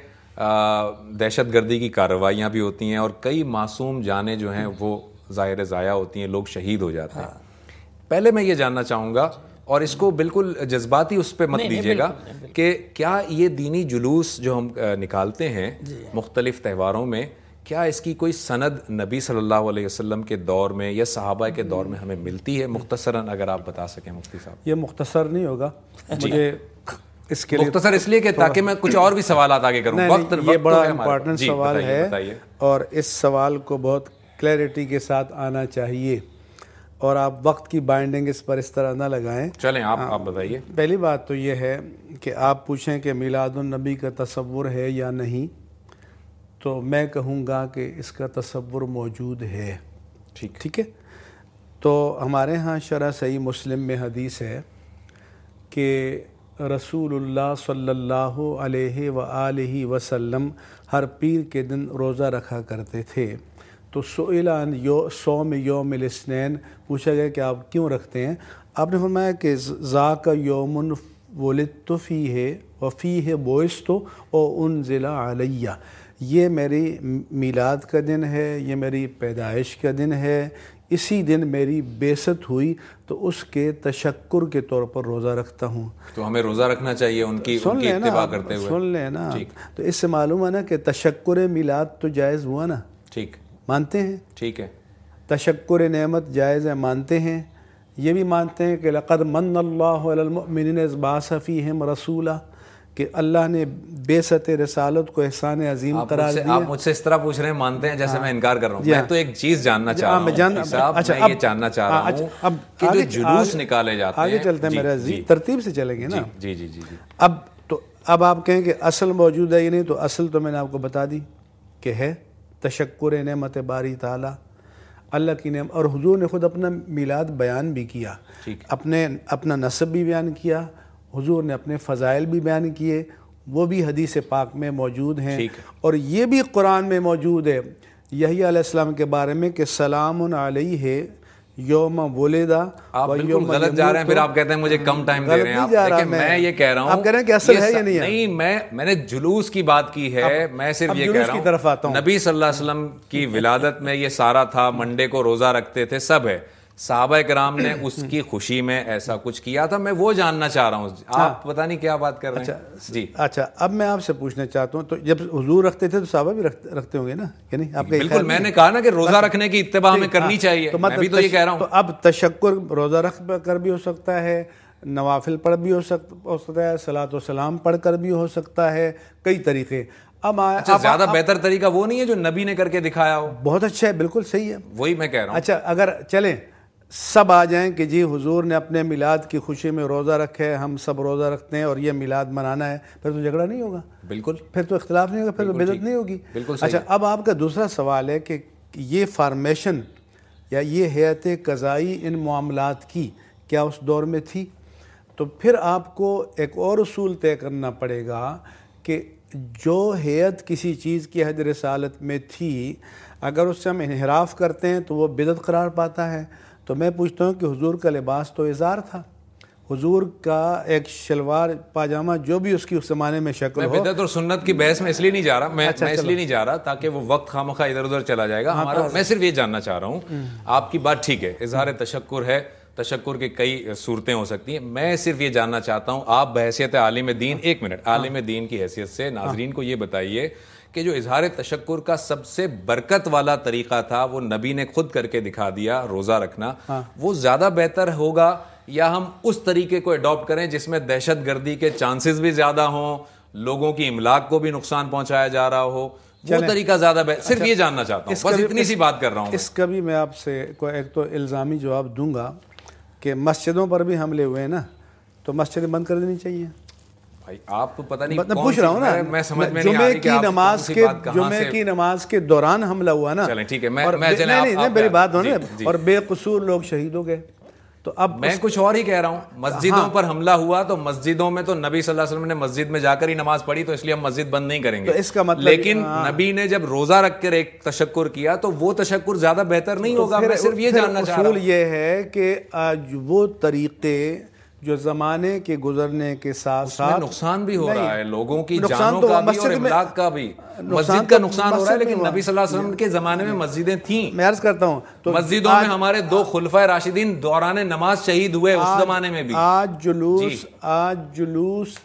دہشت گردی کی کارروائیاں بھی ہوتی ہیں, اور کئی معصوم جانیں جو ہیں وہ ظاہر ضائع ہوتی ہیں, لوگ شہید ہو جاتے ہیں. پہلے میں یہ جاننا چاہوں گا, اور اس کو بالکل جذباتی اس پہ مت دیجیے گا, کہ کیا یہ دینی جلوس جو ہم نکالتے ہیں مختلف تہواروں میں, کیا اس کی کوئی سند نبی صلی اللہ علیہ وسلم کے دور میں یا صحابہ کے دور میں ہمیں ملتی ہے؟ مختصراً اگر آپ بتا سکیں مفتی صاحب. یہ مختصر نہیں ہوگا مجھے اس کے لیے, مختصر اس لیے کہ تاکہ میں کچھ اور بھی سوالات آگے کروں. وقت یہ بڑا امپورٹنٹ سوال ہے, اور اس سوال کو بہت کلیئرٹی کے ساتھ آنا چاہیے, اور آپ وقت کی بائنڈنگ اس پر اس طرح نہ لگائیں. چلیں آپ بتائیے. پہلی بات تو یہ ہے کہ آپ پوچھیں کہ میلاد النبی کا تصور ہے یا نہیں, تو میں کہوں گا کہ اس کا تصور موجود ہے. ٹھیک ہے. تو ہمارے ہاں شرح صحیح مسلم میں حدیث ہے کہ رسول اللہ صلی اللہ علیہ وآلہ وسلم ہر پیر کے دن روزہ رکھا کرتے تھے. تو سئل عن صوم یوم الاثنین, پوچھا گیا کہ آپ کیوں رکھتے ہیں؟ آپ نے فرمایا کہ ذاک یوم ولدت فیہ وفیہ بعثت وانزل علیہ, یہ میری میلاد کا دن ہے, یہ میری پیدائش کا دن ہے, اسی دن میری بعثت ہوئی, تو اس کے تشکر کے طور پر روزہ رکھتا ہوں. تو ہمیں روزہ رکھنا چاہیے ان کی اتباع کرتے ہوئے. سن لیں نا, تو اس سے معلوم ہے نا کہ تشکر میلاد تو جائز ہوا نا. ٹھیک, مانتے ہیں؟ ٹھیک ہے. تشکر نعمت جائز ہے, مانتے ہیں. یہ بھی مانتے ہیں کہ لقد من اللہ علی المؤمنین اذ بعث فیہم رسولا, کہ اللہ نے بعثت رسالت کو احسان عظیم قرار دیا. آپ مجھ سے اس طرح پوچھ رہے ہیں, مانتے ہیں جیسے میں انکار کر رہا ہوں. میں تو ایک چیز جاننا چاہ رہا ہوں صاحب, میں یہ جاننا چاہ رہا ہوں کہ جو جلوس نکالے جاتے ہیں, آگے چلتے ہیں میرے عزیز, ترتیب سے چلیں گے نا. جی جی جی. اب آپ کہیں کہ اصل موجود ہے یا نہیں, تو اصل تو میں نے آپ کو بتا دی کہ ہے تشکر نعمت باری تعالیٰ, اللہ کی نعمت. اور حضور نے خود اپنا میلاد بیان بھی کیا, اپنا نسب بھی بیان کیا, حضور نے اپنے فضائل بھی بیان کیے, وہ بھی حدیث پاک میں موجود ہیں. اور یہ بھی قرآن میں موجود ہے یحییٰ علیہ السلام کے بارے میں کہ سلام علیہ یوم ولدا. آپ بالکل غلط جا رہے ہیں, پھر آپ کہتے ہیں مجھے کم ٹائم دے رہے ہیں. آپ دیکھیں, میں یہ کہہ رہا ہوں, آپ کہہ رہے ہیں کہ اصل ہے یا نہیں ہے. نہیں, میں نے جلوس کی بات کی ہے, میں صرف یہ کہہ رہا ہوں نبی صلی اللہ علیہ وسلم کی ولادت میں یہ سارا تھا, منڈے کو روزہ رکھتے تھے, سب ہے. صحابہ کرام نے اس کی خوشی میں ایسا کچھ کیا تھا, میں وہ جاننا چاہ رہا ہوں. آپ پتہ نہیں کیا بات کر رہے ہیں. جی اچھا, اب میں آپ سے پوچھنا چاہتا ہوں, تو جب حضور رکھتے تھے تو صحابہ بھی رکھتے ہوں گے نا, کہ نہیں؟ آپ بالکل, میں نے کہا نا کہ روزہ رکھنے کی اتباع ہمیں کرنی چاہیے, میں بھی تو یہ کہہ رہا ہوں. تو اب تشکر روزہ رکھ کر بھی ہو سکتا ہے, نوافل پڑھ بھی ہو سکتا ہے, صلاۃ و سلام پڑھ کر بھی ہو سکتا ہے, کئی طریقے. اب زیادہ بہتر طریقہ وہ نہیں ہے جو نبی نے کر کے دکھایا ہو؟ بہت اچھا ہے, بالکل صحیح ہے, وہی میں کہہ رہا ہوں. اچھا, اگر چلیں سب آ جائیں کہ جی حضور نے اپنے میلاد کی خوشی میں روزہ رکھے ہے، ہم سب روزہ رکھتے ہیں اور یہ میلاد منانا ہے، پھر تو جھگڑا نہیں ہوگا، بالکل، پھر تو اختلاف نہیں ہوگا، پھر تو بدعت نہیں ہوگی. اچھا، اب آپ کا دوسرا سوال ہے کہ یہ فارمیشن یا یہ ہیئت قضائی ان معاملات کی کیا اس دور میں تھی؟ تو پھر آپ کو ایک اور اصول طے کرنا پڑے گا کہ جو ہیئت کسی چیز کی عہد رسالت میں تھی، اگر اس سے ہم انحراف کرتے ہیں تو وہ بدعت قرار پاتا ہے. تو میں پوچھتا ہوں کہ حضور کا لباس تو ازار تھا، حضور کا ایک شلوار پاجامہ جو بھی اس کی اس زمانے میں شکل ہو. میں بدعت اور سنت کی بحث میں اس لیے نہیں جا رہا، میں اس لیے نہیں جا رہا تاکہ وہ وقت خواہ ادھر ادھر چلا جائے گا ہمارا. میں صرف یہ جاننا چاہ رہا ہوں، آپ کی بات ٹھیک ہے، اظہار تشکر ہے، تشکر کی کئی صورتیں ہو سکتی ہیں. میں صرف یہ جاننا چاہتا ہوں، آپ بحیثیت عالم دین، ایک منٹ، عالم دین کی حیثیت سے ناظرین کو یہ بتائیے کہ جو اظہار تشکر کا سب سے برکت والا طریقہ تھا وہ نبی نے خود کر کے دکھا دیا، روزہ رکھنا، وہ زیادہ بہتر ہوگا یا ہم اس طریقے کو اڈاپٹ کریں جس میں دہشت گردی کے چانسز بھی زیادہ ہوں، لوگوں کی املاک کو بھی نقصان پہنچایا جا رہا ہو، وہ طریقہ زیادہ بہتر؟ صرف یہ جاننا چاہتا ہوں، بس اتنی سی بات کر رہا ہوں. اس کا بھی میں آپ سے ایک تو الزامی جواب دوں گا کہ مسجدوں پر بھی حملے ہوئے ہیں نا، تو مسجدیں بند کر دینی چاہیے. بھائی آپ کو پتہ نہیں پوچھ رہا ہوں نا، میں سمجھ میں نہیں آ رہی کہ آپ جمعے کی نماز کے دوران حملہ ہوا نا. چلیں ٹھیک ہے، میری بات ہونے، اور بے قصور لوگ شہید ہو گئے. تو اب میں کچھ اور ہی کہہ رہا ہوں، مسجدوں پر حملہ ہوا تو مسجدوں میں تو نبی صلی اللہ علیہ وسلم نے مسجد میں جا کر ہی نماز پڑھی، تو اس لیے ہم مسجد بند نہیں کریں گے. اس کا مطلب لیکن نبی نے جب روزہ رکھ کر ایک تشکر کیا تو وہ تشکر زیادہ بہتر نہیں ہوگا. میں صرف یہ جاننا چاہ رہا ہوں. اصول یہ ہے کہ وہ طریقے جو زمانے کے گزرنے کے ساتھ ساتھ نقصان بھی ہو رہا ہے، لوگوں کی جانوں کا بھی اور املاک کا بھی، مسجد کا نقصان ہو رہا ہے، لیکن نبی صلی اللہ علیہ وسلم کے زمانے میں مسجدیں تھیں. میں عرض کرتا ہوں تو مسجدوں میں ہمارے 2 خلفائے راشدین دوران نماز شہید ہوئے اس زمانے میں بھی. آج جلوس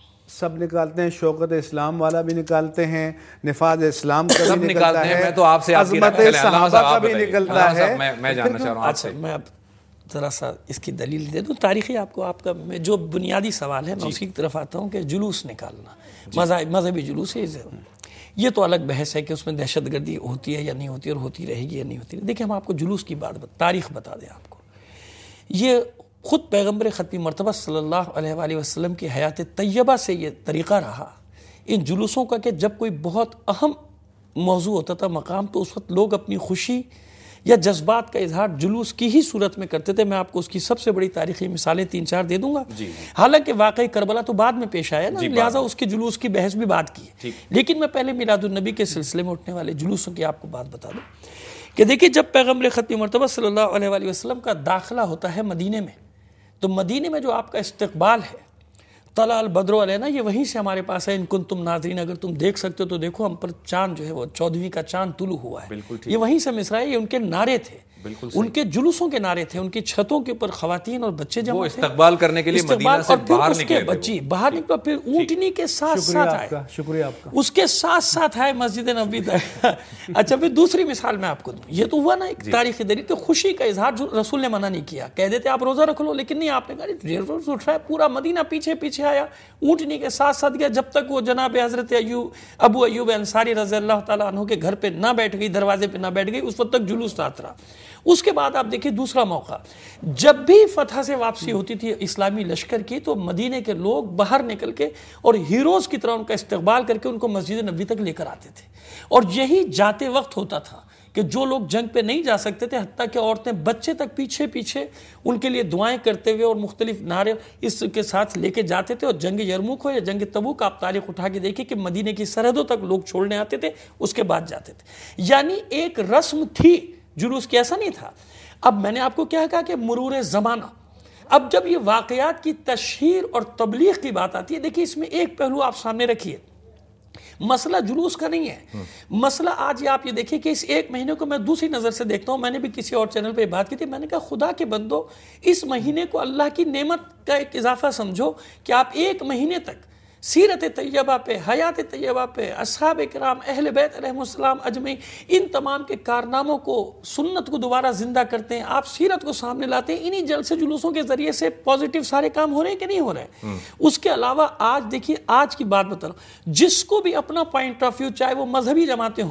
سب نکالتے ہیں، شوکت اسلام والا بھی نکالتے ہیں، نفاذ اسلام کا بھی نکلتا ہے، میں تو آپ سے عظمت صحابہ کا بھی نکلتا ہے. میں جاننا چاہ رہا ہوں آپ سے، میں اب ذرا سا اس کی دلیل دے دوں تاریخی آپ کا جو بنیادی سوال ہے میں اسی کی طرف آتا ہوں کہ جلوس نکالنا، مذہبی جلوس ہے، یہ تو الگ بحث ہے کہ اس میں دہشت گردی ہوتی ہے یا نہیں ہوتی اور ہوتی رہے گی یا نہیں ہوتی. دیکھیں ہم آپ کو جلوس کی تاریخ بتا دیں آپ کو. یہ خود پیغمبر ختمی مرتبہ صلی اللہ علیہ وآلہ وسلم کی حیات طیبہ سے یہ طریقہ رہا ان جلوسوں کا کہ جب کوئی بہت اہم موضوع ہوتا تھا، مقام، تو اس وقت لوگ اپنی خوشی یا جذبات کا اظہار جلوس کی ہی صورت میں کرتے تھے. میں آپ کو اس کی سب سے بڑی تاریخی مثالیں 3-4 دے دوں گا. حالانکہ واقعی کربلا تو بعد میں پیش آیا نا، لہٰذا اس کے جلوس کی بحث بھی بات کی ہے. لیکن میں پہلے میلاد النبی کے سلسلے میں اٹھنے والے جلوسوں کی آپ کو بات بتا دوں کہ دیکھیے جب پیغمبر ختمی مرتبہ صلی اللہ علیہ وآلہ وسلم کا داخلہ ہوتا ہے مدینے میں، تو مدینے میں جو آپ کا استقبال ہے، طلع البدر علینا، یہ وہیں سے ہمارے پاس ہے. ان کنتم ناظرین، اگر تم دیکھ سکتے ہو تو دیکھو، ہم پر چاند جو ہے وہ 14ویں کا چاند طلوع ہوا ہے. یہ وہیں سے مصرع ہے. یہ ان کے نعرے تھے، ان کے جلوسوں کے نارے تھے. ان کی چھتوں کے اوپر خواتین اور بچے جمع تھے، استقبال کرنے کے لیے مدینہ سے باہر نکلے. بچی باہر نکلا، پھر اونٹنی کے ساتھ ساتھ آئے. شکریہ آپ کا. اس کے ساتھ ساتھ آئے مسجد نبوی تک. اچھا پھر دوسری مثال میں آپ کو دوں. یہ تو ہوا نا ایک تاریخی دلیل کہ خوشی کا اظہار جو رسول نے منع نہیں کیا. کہہ دیتے آپ روزہ رکھ لو، لیکن نہیں، آپ نے کہا روزہ اٹھ رہا ہے. پورا مدینہ پیچھے پیچھے آیا، اونٹنی کے ساتھ ساتھ گیا، جب تک وہ جناب حضرت ابو ایوب انصاری رضی اللہ تعالیٰ عنہ کے گھر پہ نہ بیٹھ گئی، دروازے پہ نہ بیٹھ گئی، اس وقت تک جلوس ساتھ رہا. اس کے بعد آپ دیکھیں دوسرا موقع، جب بھی فتح سے واپسی ہوتی تھی اسلامی لشکر کی، تو مدینے کے لوگ باہر نکل کے اور ہیروز کی طرح ان کا استقبال کر کے ان کو مسجد نبوی تک لے کر آتے تھے. اور یہی جاتے وقت ہوتا تھا کہ جو لوگ جنگ پہ نہیں جا سکتے تھے، حتیٰ کہ عورتیں بچے تک پیچھے پیچھے ان کے لیے دعائیں کرتے ہوئے اور مختلف نعرے اس کے ساتھ لے کے جاتے تھے. اور جنگ یرموک ہو یا جنگ تبوک، آپ تاریخ اٹھا کے دیکھیں کہ مدینے کی سرحدوں تک لوگ چھوڑنے آتے تھے، اس کے بعد جاتے تھے. یعنی ایک رسم تھی جلوس کی، ایسا نہیں تھا. اب میں نے آپ کو کیا کہا کہ مرور زمانہ، اب جب یہ واقعات کی تشہیر اور تبلیغ کی بات آتی ہے، دیکھیے اس میں ایک پہلو آپ سامنے رکھیے. مسئلہ جلوس کا نہیں ہے. مسئلہ آج آپ یہ دیکھیں کہ اس ایک مہینے کو میں دوسری نظر سے دیکھتا ہوں. میں نے بھی کسی اور چینل پہ بات کی تھی. میں نے کہا خدا کے بندو، اس مہینے کو اللہ کی نعمت کا ایک اضافہ سمجھو کہ آپ ایک مہینے تک سیرت طیبہ پہ، حیات طیبہ پہ، اصحاب کرام، اہل بیت علیہ السلام اجمعین، ان تمام کے کارناموں کو، سنت کو دوبارہ زندہ کرتے ہیں. آپ سیرت کو سامنے لاتے ہیں. انہی جلسے جلوسوں کے ذریعے سے پازیٹیو سارے کام ہو رہے ہیں کہ نہیں ہو رہے ہیں. اس کے علاوہ آج دیکھیے، آج کی بات بتا رہا ہوں، جس کو بھی اپنا پوائنٹ آف ویو، چاہے وہ مذہبی جماعتیں ہوں،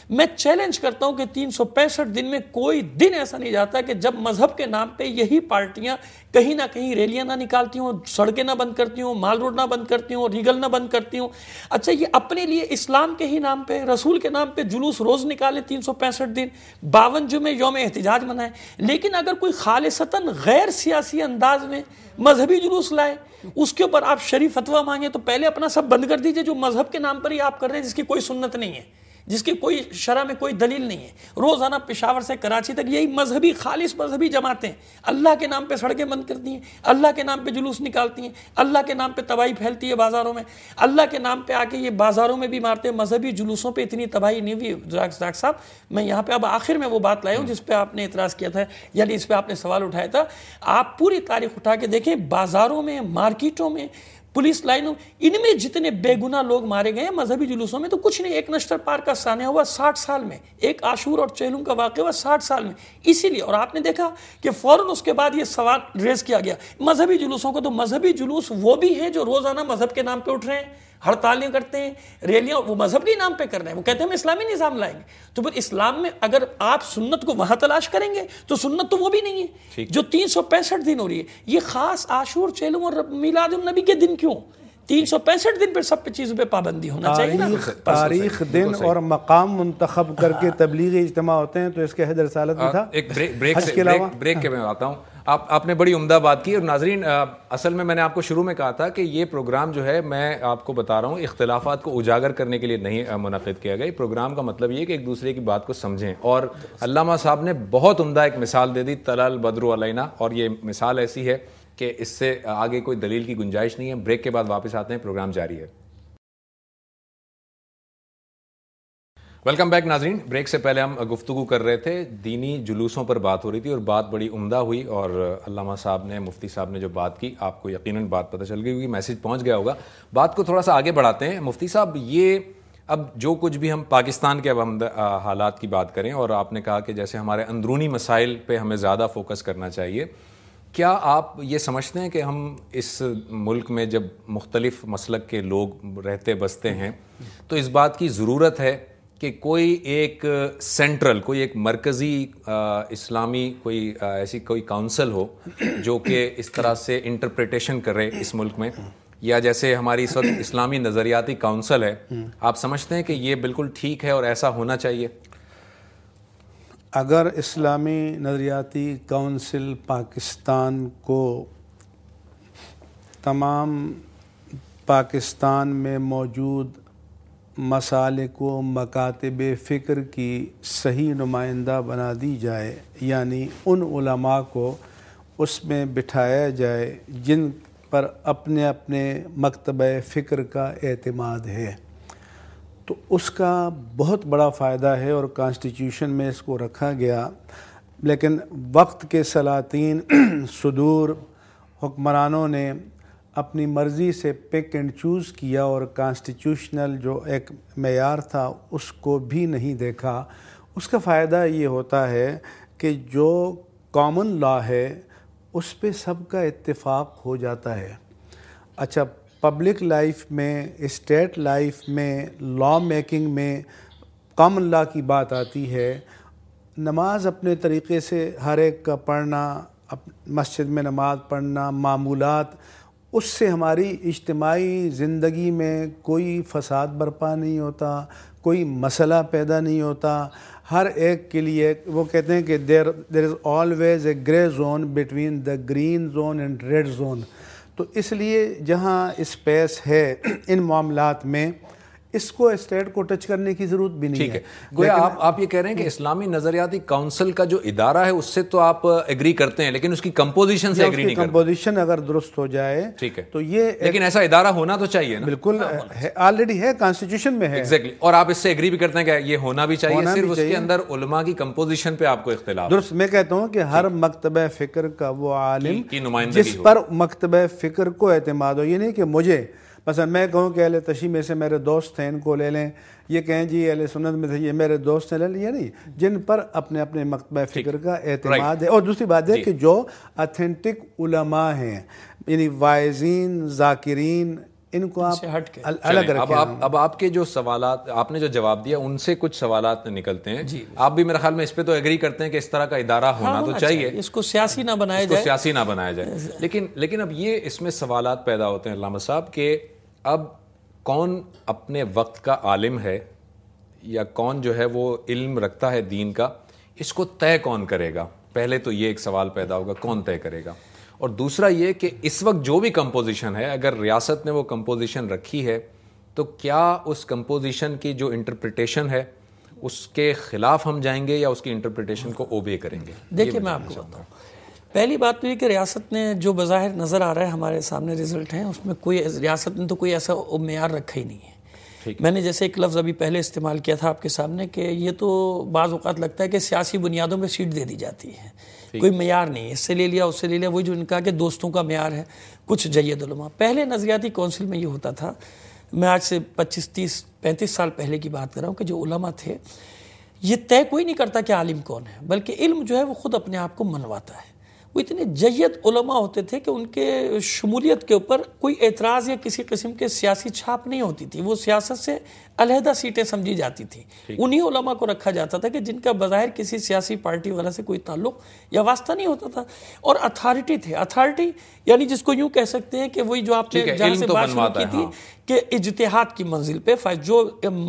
میں چیلنج کرتا ہوں کہ 365 دن میں کوئی دن ایسا نہیں جاتا کہ جب مذہب کے نام پہ یہی پارٹیاں کہیں نہ کہیں ریلیاں نہ نکالتی ہوں، سڑکیں نہ بند کرتی ہوں، مال روڈ نہ بند کرتی ہوں، ریگل نہ بند کرتی ہوں. اچھا یہ اپنے لیے اسلام کے ہی نام پہ، رسول کے نام پہ جلوس روز نکالے 365 دن، 52 جمعے یوم احتجاج منائے. لیکن اگر کوئی خالصتاً غیر سیاسی انداز میں مذہبی جلوس لائے، اس کے اوپر آپ شریف فتویٰ مانگے، تو پہلے اپنا سب بند کر دیجئے جو مذہب کے نام پر ہی آپ کر رہے ہیں، جس کی کوئی سنت نہیں ہے، جس کی کوئی شرع میں کوئی دلیل نہیں ہے. روزانہ پشاور سے کراچی تک یہی مذہبی خالص مذہبی جماعتیں اللہ کے نام پہ سڑکیں بند کرتی ہیں، اللہ کے نام پہ جلوس نکالتی ہیں، اللہ کے نام پہ تباہی پھیلتی ہے بازاروں میں، اللہ کے نام پہ آ کے یہ بازاروں میں بھی مارتے ہیں. مذہبی جلوسوں پہ اتنی تباہی نہیں ہوئی. ڈاکٹر صاحب میں یہاں پہ اب آخر میں وہ بات لایا ہوں جس پہ آپ نے اعتراض کیا تھا، یعنی اس پہ آپ نے سوال اٹھایا تھا. آپ پوری تاریخ اٹھا کے دیکھیں، بازاروں میں، مارکیٹوں میں، پولیس لائنوں، ان میں جتنے بے گناہ لوگ مارے گئے ہیں مذہبی جلوسوں میں تو کچھ نہیں. ایک نشتر پارک کا سانحہ ہوا 60 سال میں، ایک عاشور اور چہلم کا واقعہ ہوا 60 سال میں. اسی لیے، اور آپ نے دیکھا کہ فوراً اس کے بعد یہ سوال ریز کیا گیا مذہبی جلوسوں کو. تو مذہبی جلوس وہ بھی ہیں جو روزانہ مذہب کے نام پہ اٹھ رہے ہیں، ہڑتالیں کرتے ہیں، ریلیاں، وہ مذہب کے نام پہ کر رہے ہیں. وہ کہتے ہیں ہم اسلامی نظام لائیں گے. تو پھر اسلام میں اگر آپ سنت کو وہاں تلاش کریں گے تو سنت تو وہ بھی نہیں ہے جو 365 دن ہو رہی ہے. یہ خاص عاشور، چہلم اور میلاد النبی کے دن کیوں؟ 365 دن پہ سب چیزوں پہ پابندی ہونا چاہیے نا. تاریخ، دن اور مقام منتخب کر کے تبلیغی اجتماع ہوتے ہیں، تو اس کے حد رسالت میں تھا. ایک بریک کے میں آتا ہوں. آپ نے بڑی عمدہ بات کی. اور ناظرین، اصل میں نے آپ کو شروع میں کہا تھا کہ یہ پروگرام جو ہے، میں آپ کو بتا رہا ہوں، اختلافات کو اجاگر کرنے کے لیے نہیں منعقد کیا گیا. پروگرام کا مطلب یہ کہ ایک دوسرے کی بات کو سمجھیں. اور علامہ صاحب نے بہت عمدہ ایک مثال دے دی، طلع البدر علینا، اور یہ مثال ایسی ہے کہ اس سے آگے کوئی دلیل کی گنجائش نہیں ہے. بریک کے بعد واپس آتے ہیں، پروگرام جاری ہے. ویلکم بیک ناظرین. بریک سے پہلے ہم گفتگو کر رہے تھے، دینی جلوسوں پر بات ہو رہی تھی اور بات بڑی عمدہ ہوئی. اور علامہ صاحب نے، مفتی صاحب نے جو بات کی، آپ کو یقیناً بات پتہ چل گئی ہوگی، میسج پہنچ گیا ہوگا. بات کو تھوڑا سا آگے بڑھاتے ہیں. مفتی صاحب، یہ اب جو کچھ بھی ہم پاکستان کے اب ہم حالات کی بات کریں، اور آپ نے کہا کہ جیسے ہمارے اندرونی مسائل پہ ہمیں زیادہ فوکس کرنا چاہیے، کیا آپ یہ سمجھتے ہیں کہ ہم اس ملک میں جب مختلف مسلک کے لوگ رہتے بستے ہیں تو اس بات کی ضرورت ہے کہ کوئی ایک سینٹرل، کوئی ایک مرکزی اسلامی کوئی ایسی کوئی کونسل ہو جو کہ اس طرح سے انٹرپریٹیشن کرے اس ملک میں؟ یا جیسے ہماری اس وقت اسلامی نظریاتی کونسل ہے، آپ سمجھتے ہیں کہ یہ بالکل ٹھیک ہے اور ایسا ہونا چاہیے؟ اگر اسلامی نظریاتی کونسل پاکستان کو تمام پاکستان میں موجود مسالک و مکاتب فکر کی صحیح نمائندہ بنا دی جائے، یعنی ان علماء کو اس میں بٹھایا جائے جن پر اپنے اپنے مکتبہ فکر کا اعتماد ہے، تو اس کا بہت بڑا فائدہ ہے اور کانسٹیٹیوشن میں اس کو رکھا گیا. لیکن وقت کے سلاطین صدور حکمرانوں نے اپنی مرضی سے پک اینڈ چوز کیا اور کانسٹیٹیوشنل جو ایک معیار تھا اس کو بھی نہیں دیکھا. اس کا فائدہ یہ ہوتا ہے کہ جو کامن لا ہے اس پہ سب کا اتفاق ہو جاتا ہے. اچھا، پبلک لائف میں، اسٹیٹ لائف میں، لا میکنگ میں کامن لا کی بات آتی ہے. نماز اپنے طریقے سے ہر ایک کا پڑھنا، مسجد میں نماز پڑھنا، معمولات، اس سے ہماری اجتماعی زندگی میں کوئی فساد برپا نہیں ہوتا، کوئی مسئلہ پیدا نہیں ہوتا. ہر ایک کے لیے وہ کہتے ہیں کہ there is always a grey zone between the green zone and red zone. تو اس لیے جہاں اسپیس ہے ان معاملات میں، اس کو اسٹیٹ کو ٹچ کرنے کی ضرورت بھی نہیں ہے. گویا آپ یہ کہہ رہے ہیں کہ اسلامی نظریاتی کونسل کا جو ادارہ ہے اس سے تو آپ ایگری کرتے ہیں، لیکن اس کی کمپوزیشن سے ایگری نہیں کرتے. کمپوزیشن اگر درست ہو جائے ٹھیک ہے، تو یہ لیکن ایسا ادارہ ہونا تو چاہیے نا. بالکل آلریڈی ہے، کانسٹیٹیوشن میں ہے. ایگزیکٹلی. اور آپ اس سے ایگری بھی کرتے ہیں کہ یہ ہونا بھی چاہیے، صرف اس کے اندر علماء کی کمپوزیشن پہ آپ کو اختلاف. درست. میں کہتا ہوں کہ ہر مکتبہ فکر کا وہ عالم جس پر مکتبہ فکر کو اعتماد ہو. یہ نہیں کہ مجھے مثلا میں کہوں کہ اہل تشیع میں سے میرے دوست ہیں ان کو لے لیں، یہ کہیں جی اہل سنت میں سے یہ میرے دوست ہیں لے لیں. یہ نہیں، جن پر اپنے اپنے مکتبہ فکر کا اعتماد ہے. اور دوسری بات ہے کہ جو اتھینٹک علماء ہیں، یعنی واعظین، ذاکرین، ان کو آپ الگ رکھیں. اب آپ کے جو سوالات آپ نے جو جواب دیا ان سے کچھ سوالات نکلتے ہیں. آپ بھی میرے خیال میں اس پہ تو ایگری کرتے ہیں کہ اس طرح کا ادارہ ہونا تو چاہیے, اس کو سیاسی نہ بنایا جائے. لیکن اب یہ اس میں سوالات پیدا ہوتے ہیں علامہ صاحب کہ اب کون اپنے وقت کا عالم ہے یا کون جو ہے وہ علم رکھتا ہے دین کا, اس کو طے کون کرے گا؟ پہلے تو یہ ایک سوال پیدا ہوگا, کون طے کرے گا؟ اور دوسرا یہ کہ اس وقت جو بھی کمپوزیشن ہے, اگر ریاست نے وہ کمپوزیشن رکھی ہے تو کیا اس کمپوزیشن کی جو انٹرپریٹیشن ہے اس کے خلاف ہم جائیں گے یا اس کی انٹرپریٹیشن کو اوبے کریں گے؟ دیکھیے میں آپ کو بتاؤں, پہلی بات تو یہ کہ ریاست نے جو بظاہر نظر آ رہا ہے ہمارے سامنے ریزلٹ ہیں, اس میں کوئی ریاست نے تو کوئی ایسا معیار رکھا ہی نہیں ہے. میں نے جیسے ایک لفظ ابھی پہلے استعمال کیا تھا آپ کے سامنے کہ یہ تو بعض اوقات لگتا ہے کہ سیاسی بنیادوں پہ سیٹ دے دی جاتی ہے, کوئی معیار نہیں, اس سے لے لیا اس سے لے لیا, وہی جو ان کا کہ دوستوں کا معیار ہے کچھ جید علماء. پہلے نظریاتی کونسل میں یہ ہوتا تھا, میں آج سے 25-30-35 سال پہلے کی بات کر رہا ہوں, کہ جو علماء تھے یہ طے کوئی نہیں کرتا کہ عالم کون ہے, بلکہ علم جو ہے وہ خود اپنے آپ کو منواتا ہے. وہ اتنے جید علماء ہوتے تھے کہ ان کے شمولیت کے اوپر کوئی اعتراض یا کسی قسم کے سیاسی چھاپ نہیں ہوتی تھی, وہ سیاست سے علیحدہ سیٹیں سمجھی جاتی تھی. انہی علماء کو رکھا جاتا تھا کہ جن کا بظاہر کسی سیاسی پارٹی والا سے کوئی تعلق یا واسطہ نہیں ہوتا تھا, اور اتھارٹی تھے. اتھارٹی یعنی جس کو یوں کہہ سکتے ہیں کہ وہی جو آپ نے جہاں سے بات شروع کی تھی کہ اجتہاد کی منزل پہ جو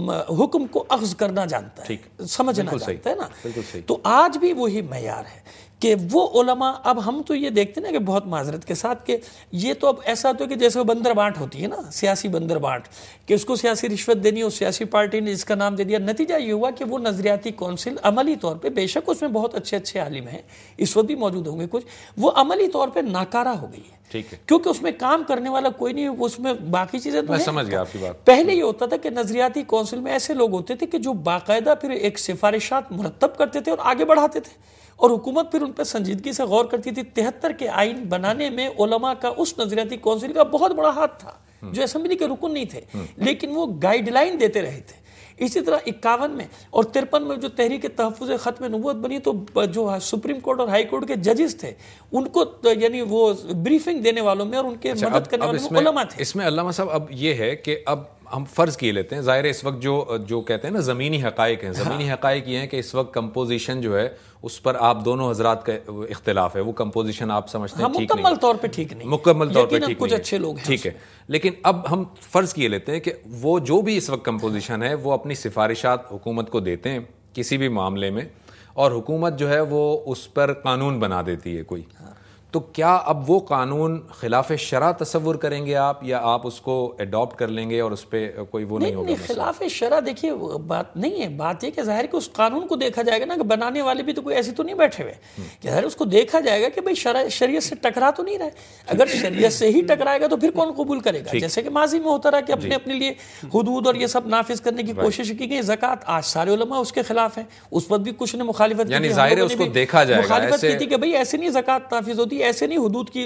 حکم کو اخذ کرنا جانتا ہے, سمجھنا جانتا ہے نا. تو آج بھی وہی معیار ہے کہ وہ علماء, اب ہم تو یہ دیکھتے ہیں نا کہ بہت معذرت کے ساتھ کہ یہ تو اب ایسا تو کہ جیسے بندر بانٹ ہوتی ہے نا, سیاسی بندر بانٹ, کہ اس کو سیاسی رشوت دینی, اس سیاسی پارٹی نے اس کا نام دے دیا. نتیجہ یہ ہوا کہ وہ نظریاتی کونسل عملی طور پہ, بے شک اس میں بہت اچھے عالم ہیں, اس وقت بھی موجود ہوں گے کچھ, وہ عملی طور پہ ناکارہ ہو گئی ہے. کیونکہ اس میں کام کرنے والا کوئی نہیں, اس میں باقی چیزیں تو میں سمجھ گیا آپ کی بات. پہلے یہ ہوتا تھا کہ نظریاتی کونسل میں ایسے لوگ ہوتے تھے کہ جو باقاعدہ پھر ایک سفارشات مرتب کرتے تھے اور آگے بڑھاتے تھے, اور حکومت پھر ان پہ سنجیدگی سے غور کرتی تھی. 73 کے آئین بنانے میں علماء کا, اس نظریاتی کونسل کا بہت بڑا ہاتھ تھا, جو اسمبلی کے رکن نہیں تھے لیکن وہ گائیڈ لائن دیتے رہے تھے. اسی طرح 51 میں اور 53 میں جو تحریک تحفظ ختم نبوت بنی, تو جو سپریم کورٹ اور ہائی کورٹ کے ججز تھے ان کو یعنی وہ بریفنگ دینے والوں میں اور ان کے مدد کرنے والوں میں علماء تھے. اس میں علامہ صاحب اب یہ ہے کہ اب ہم فرض کیے لیتے ہیں, ظاہر ہے اس وقت جو کہتے ہیں نا زمینی حقائق ہیں, زمینی حقائق یہ ہیں کہ اس وقت کمپوزیشن جو ہے اس پر آپ دونوں حضرات کا اختلاف ہے, وہ کمپوزیشن آپ سمجھتے ہیں ٹھیک نہیں, مکمل طور پہ ٹھیک نہیں, مکمل طور پہ ٹھیک کچھ اچھے لوگ ہیں, ٹھیک ہے. لیکن اب ہم فرض کیے لیتے ہیں کہ وہ جو بھی اس وقت کمپوزیشن ہے وہ اپنی سفارشات حکومت کو دیتے ہیں کسی بھی معاملے میں, اور حکومت جو ہے وہ اس پر قانون بنا دیتی ہے کوئی, تو کیا اب وہ قانون خلاف شرع تصور کریں گے آپ, یا آپ اس کو اڈاپٹ کر لیں گے اور اس پہ کوئی وہ نہیں ہوگا؟ نہیں, خلاف شرع دیکھیے بات نہیں ہے. بات یہ کہ ظاہر کہ اس قانون کو دیکھا جائے گا نا, کہ بنانے والے بھی تو کوئی ایسے تو نہیں بیٹھے ہوئے, کہ ظاہر اس کو دیکھا جائے گا کہ بھئی شریعت سے ٹکرا تو نہیں رہا ہے. اگر شریعت سے ہی ٹکرائے گا تو پھر کون قبول کرے گا؟ جیسے کہ ماضی میں ہوتا رہا کہ اپنے لیے حدود اور یہ سب نافذ کرنے کی کوشش کی گئی. زکوٰۃ آج سارے علماء اس کے خلاف ہیں, اس وقت بھی کچھ نے مخالفت کی, یعنی ظاہر ہے اس کو دیکھا جائے گا, مخالفت کی تھی کہ بھئی ایسے نہیں زکوٰۃ نافذ ہوتی, ایسے نہیں حدود کی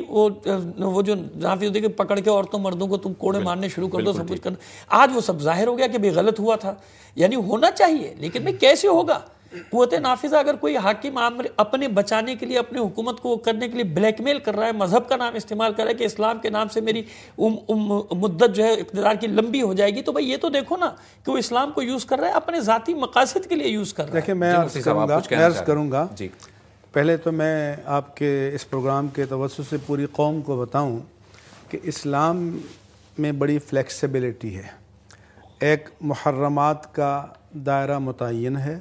وہ جو نافذ ہوتی کہ پکڑ کے عورتوں مردوں کو تم کوڑے مارنے شروع کر دو, سب کچھ کرنا. آج وہ سب ظاہر ہو گیا کہ بھی غلط ہوا تھا, یعنی ہونا چاہیے لیکن میں کیسے ہوگا؟ قوت نافذہ اگر کوئی حاکم اپنے بچانے کے لیے, اپنے حکومت کو کرنے کے لیے بلیک میل کر رہا ہے, مذہب کا نام استعمال کر رہا ہے کہ اسلام کے نام سے میری مدت جو ہے اقتدار کی لمبی ہو جائے گی, تو بھائی یہ تو دیکھو نا کہ وہ اسلام کو یوز کر رہا ہے, اپنے ذاتی مقاصد کے لیے یوز کر رہا ہے. دیکھیں میں عرض کروں گا, پہلے تو میں آپ کے اس پروگرام کے توسط سے پوری قوم کو بتاؤں کہ اسلام میں بڑی فلیکسیبلٹی ہے. ایک محرمات کا دائرہ متعین ہے,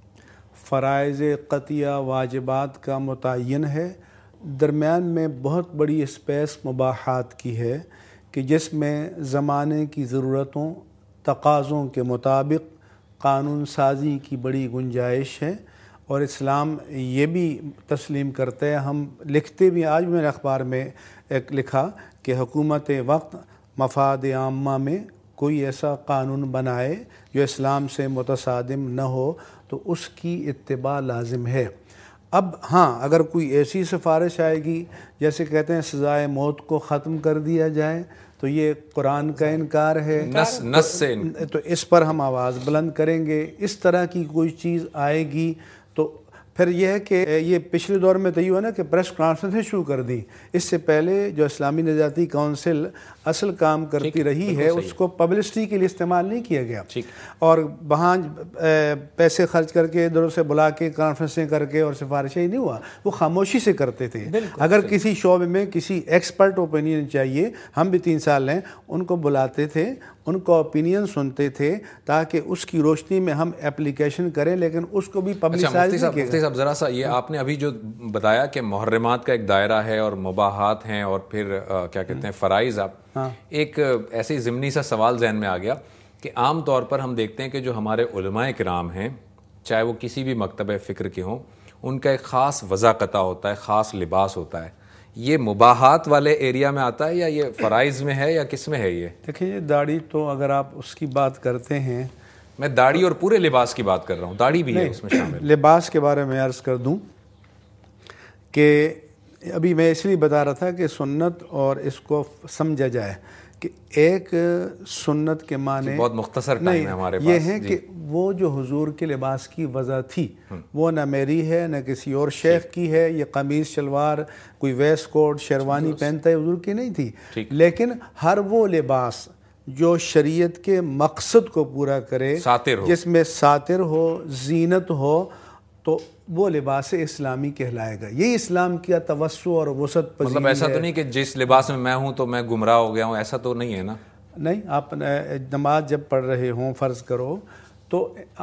فرائض قطعیہ واجبات کا متعین ہے, درمیان میں بہت بڑی اسپیس مباحات کی ہے کہ جس میں زمانے کی ضرورتوں تقاضوں کے مطابق قانون سازی کی بڑی گنجائش ہے. اور اسلام یہ بھی تسلیم کرتے ہیں, ہم لکھتے بھی, آج میں نے اخبار میں ایک لکھا کہ حکومت وقت مفاد عامہ میں کوئی ایسا قانون بنائے جو اسلام سے متصادم نہ ہو تو اس کی اتباع لازم ہے. اب ہاں اگر کوئی ایسی سفارش آئے گی جیسے کہتے ہیں سزائے موت کو ختم کر دیا جائے, تو یہ قرآن کا انکار ہے, نص سے, تو اس پر ہم آواز بلند کریں گے. اس طرح کی کوئی چیز آئے گی تو پھر یہ ہے کہ یہ پچھلے دور میں تو یہ ہوا نا کہ پریس کانفرنسیں شروع کر دی. اس سے پہلے جو اسلامی نظریاتی کونسل اصل کام کرتی رہی ہے اس کو پبلسٹی کے لیے استعمال نہیں کیا گیا, اور وہاں پیسے خرچ کر کے ادھر سے بلا کے کانفرنسیں کر کے اور سفارشیں ہی نہیں ہوا, وہ خاموشی سے کرتے تھے. اگر کسی شعبے میں کسی ایکسپرٹ اوپینین چاہیے, ہم بھی 3 سال ہیں, ان کو بلاتے تھے, ان کو اوپینین سنتے تھے تاکہ اس کی روشنی میں ہم اپلیکیشن کریں, لیکن اس کو بھی پبلسائز نہیں کیا. مفتی صاحب ذرا سا یہ آپ نے ابھی جو بتایا کہ محرمات کا ایک دائرہ ہے اور مباحات ہیں اور پھر کیا کہتے ہیں فرائض, آپ ایک ایسے ہی ضمنی سا سوال ذہن میں آ گیا کہ عام طور پر ہم دیکھتے ہیں کہ جو ہمارے علماء کرام ہیں, چاہے وہ کسی بھی مکتب فکر کے ہوں, ان کا ایک خاص وضاقطہ ہوتا ہے, خاص لباس ہوتا ہے. یہ مباحات والے ایریا میں آتا ہے یا یہ فرائض میں ہے یا کس میں ہے؟ یہ دیکھیں یہ داڑھی تو اگر آپ اس کی بات کرتے ہیں, میں داڑھی اور پورے لباس کی بات کر رہا ہوں, داڑھی بھی ہے اس میں شامل. لباس کے بارے میں عرض کر دوں کہ ابھی میں اس لیے بتا رہا تھا کہ سنت اور اس کو سمجھا جائے کہ ایک سنت کے معنی بہت مختصر ٹائم ہے ہمارے پاس, یہ ہے کہ وہ جو حضور کے لباس کی وجہ تھی وہ نہ میری ہے نہ کسی اور شیخ کی ہے. یہ قمیص شلوار کوئی ویسٹ کوٹ شیروانی پہنتا ہے حضور کی نہیں تھی, لیکن ہر وہ لباس جو شریعت کے مقصد کو پورا کرے, جس میں ساتر ہو, زینت ہو, تو وہ لباس اسلامی کہلائے گا. یہی اسلام کیا توسع اور وسعت پذیری ہے. مطلب ایسا تو نہیں کہ جس لباس میں ہوں تو میں گمراہ ہو گیا ہوں, ایسا تو نہیں ہے نا؟ نہیں, آپ نماز جب پڑھ رہے ہوں فرض کرو تو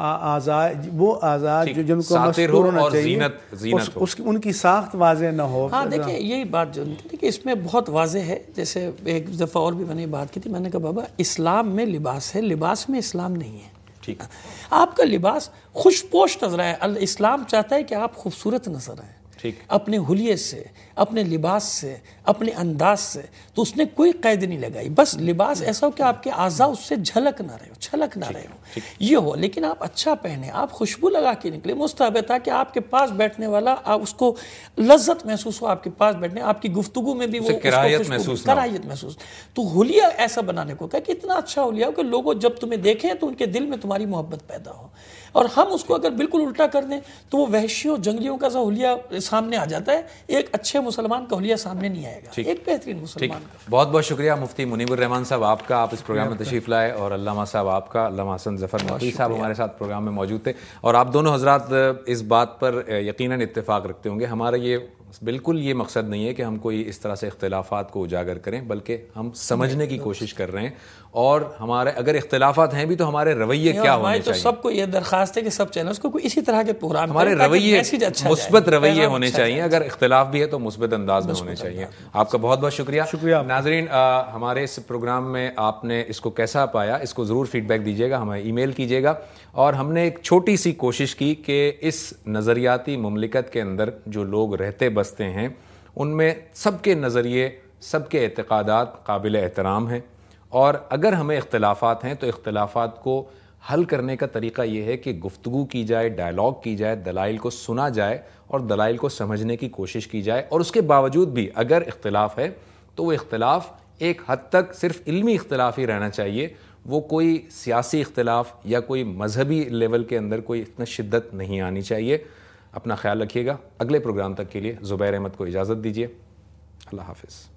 وہ آزاد جو جن کو مستور ہونا چاہیے ان کی ساخت واضح نہ ہو. ہاں دیکھیں یہی بات جو کہ اس میں بہت واضح ہے. جیسے ایک دفعہ اور بھی میں نے بات کی تھی, میں نے کہا بابا اسلام میں لباس ہے, لباس میں اسلام نہیں ہے. ٹھیک ہے, آپ کا لباس خوش پوش نظر آئے. اسلام چاہتا ہے کہ آپ خوبصورت نظر آئیں اپنے حلیے سے, اپنے لباس سے, اپنے انداز سے. تو اس نے کوئی قید نہیں لگائی, بس لباس ایسا ہو کہ آپ کے اعضاء اس سے جھلک نہ رہے ہو, چھلک نہ رہے ہو, یہ ہو. لیکن آپ اچھا پہنے, آپ خوشبو لگا کے نکلے, مستحب ہے تاکہ آپ کے پاس بیٹھنے والا اس کو لذت محسوس ہو, آپ کے پاس بیٹھنے, آپ کی گفتگو میں بھی وہ کراہیت محسوس. تو حلیہ ایسا بنانے کو کہا کہ اتنا اچھا حلیہ ہو کہ لوگوں جب تمہیں دیکھیں تو ان کے دل میں تمہاری محبت پیدا ہو. اور ہم اس کو اگر بالکل الٹا کر دیں تو وہ وحشیوں جنگلیوں کا سا حلیہ سامنے آ جاتا ہے, ایک اچھے مسلمان کا حلیہ سامنے نہیں آئے گا, ایک بہترین مسلمان کا. بہت بہت شکریہ مفتی منیب الرحمان صاحب آپ کا, آپ اس پروگرام میں تشریف لائے, اور علامہ صاحب آپ کا, علامہ حسن ظفر نقوی صاحب ہمارے ساتھ پروگرام میں موجود تھے. اور آپ دونوں حضرات اس بات پر یقیناً اتفاق رکھتے ہوں گے, ہمارا یہ بالکل یہ مقصد نہیں ہے کہ ہم کوئی اس طرح سے اختلافات کو اجاگر کریں, بلکہ ہم سمجھنے کی کوشش کر رہے ہیں. اور ہمارے اگر اختلافات ہیں بھی تو ہمارے رویے کیا ہونے چاہیے. تو سب کو یہ درخواست ہے کہ سب چینلز کو اسی طرح کے پروگرام ہمارے رویے مثبت رویے ہونے چاہیے, اگر اختلاف بھی ہے تو مثبت انداز میں ہونے چاہیے. آپ کا بہت بہت شکریہ. ناظرین, ہمارے اس پروگرام میں آپ نے اس کو کیسا پایا, اس کو ضرور فیڈ بیک دیجیے گا, ہمیں ای میل کیجیے گا. اور ہم نے ایک چھوٹی سی کوشش کی کہ اس نظریاتی مملکت کے اندر جو لوگ رہتے بستے ہیں ان میں سب کے نظریے, سب کے اعتقادات قابل احترام ہیں, اور اگر ہمیں اختلافات ہیں تو اختلافات کو حل کرنے کا طریقہ یہ ہے کہ گفتگو کی جائے, ڈائلاگ کی جائے, دلائل کو سنا جائے اور دلائل کو سمجھنے کی کوشش کی جائے. اور اس کے باوجود بھی اگر اختلاف ہے تو وہ اختلاف ایک حد تک صرف علمی اختلاف ہی رہنا چاہیے, وہ کوئی سیاسی اختلاف یا کوئی مذہبی لیول کے اندر کوئی اتنا شدت نہیں آنی چاہیے. اپنا خیال رکھیے گا. اگلے پروگرام تک کے لیے زبیر احمد کو اجازت دیجیے. اللہ حافظ.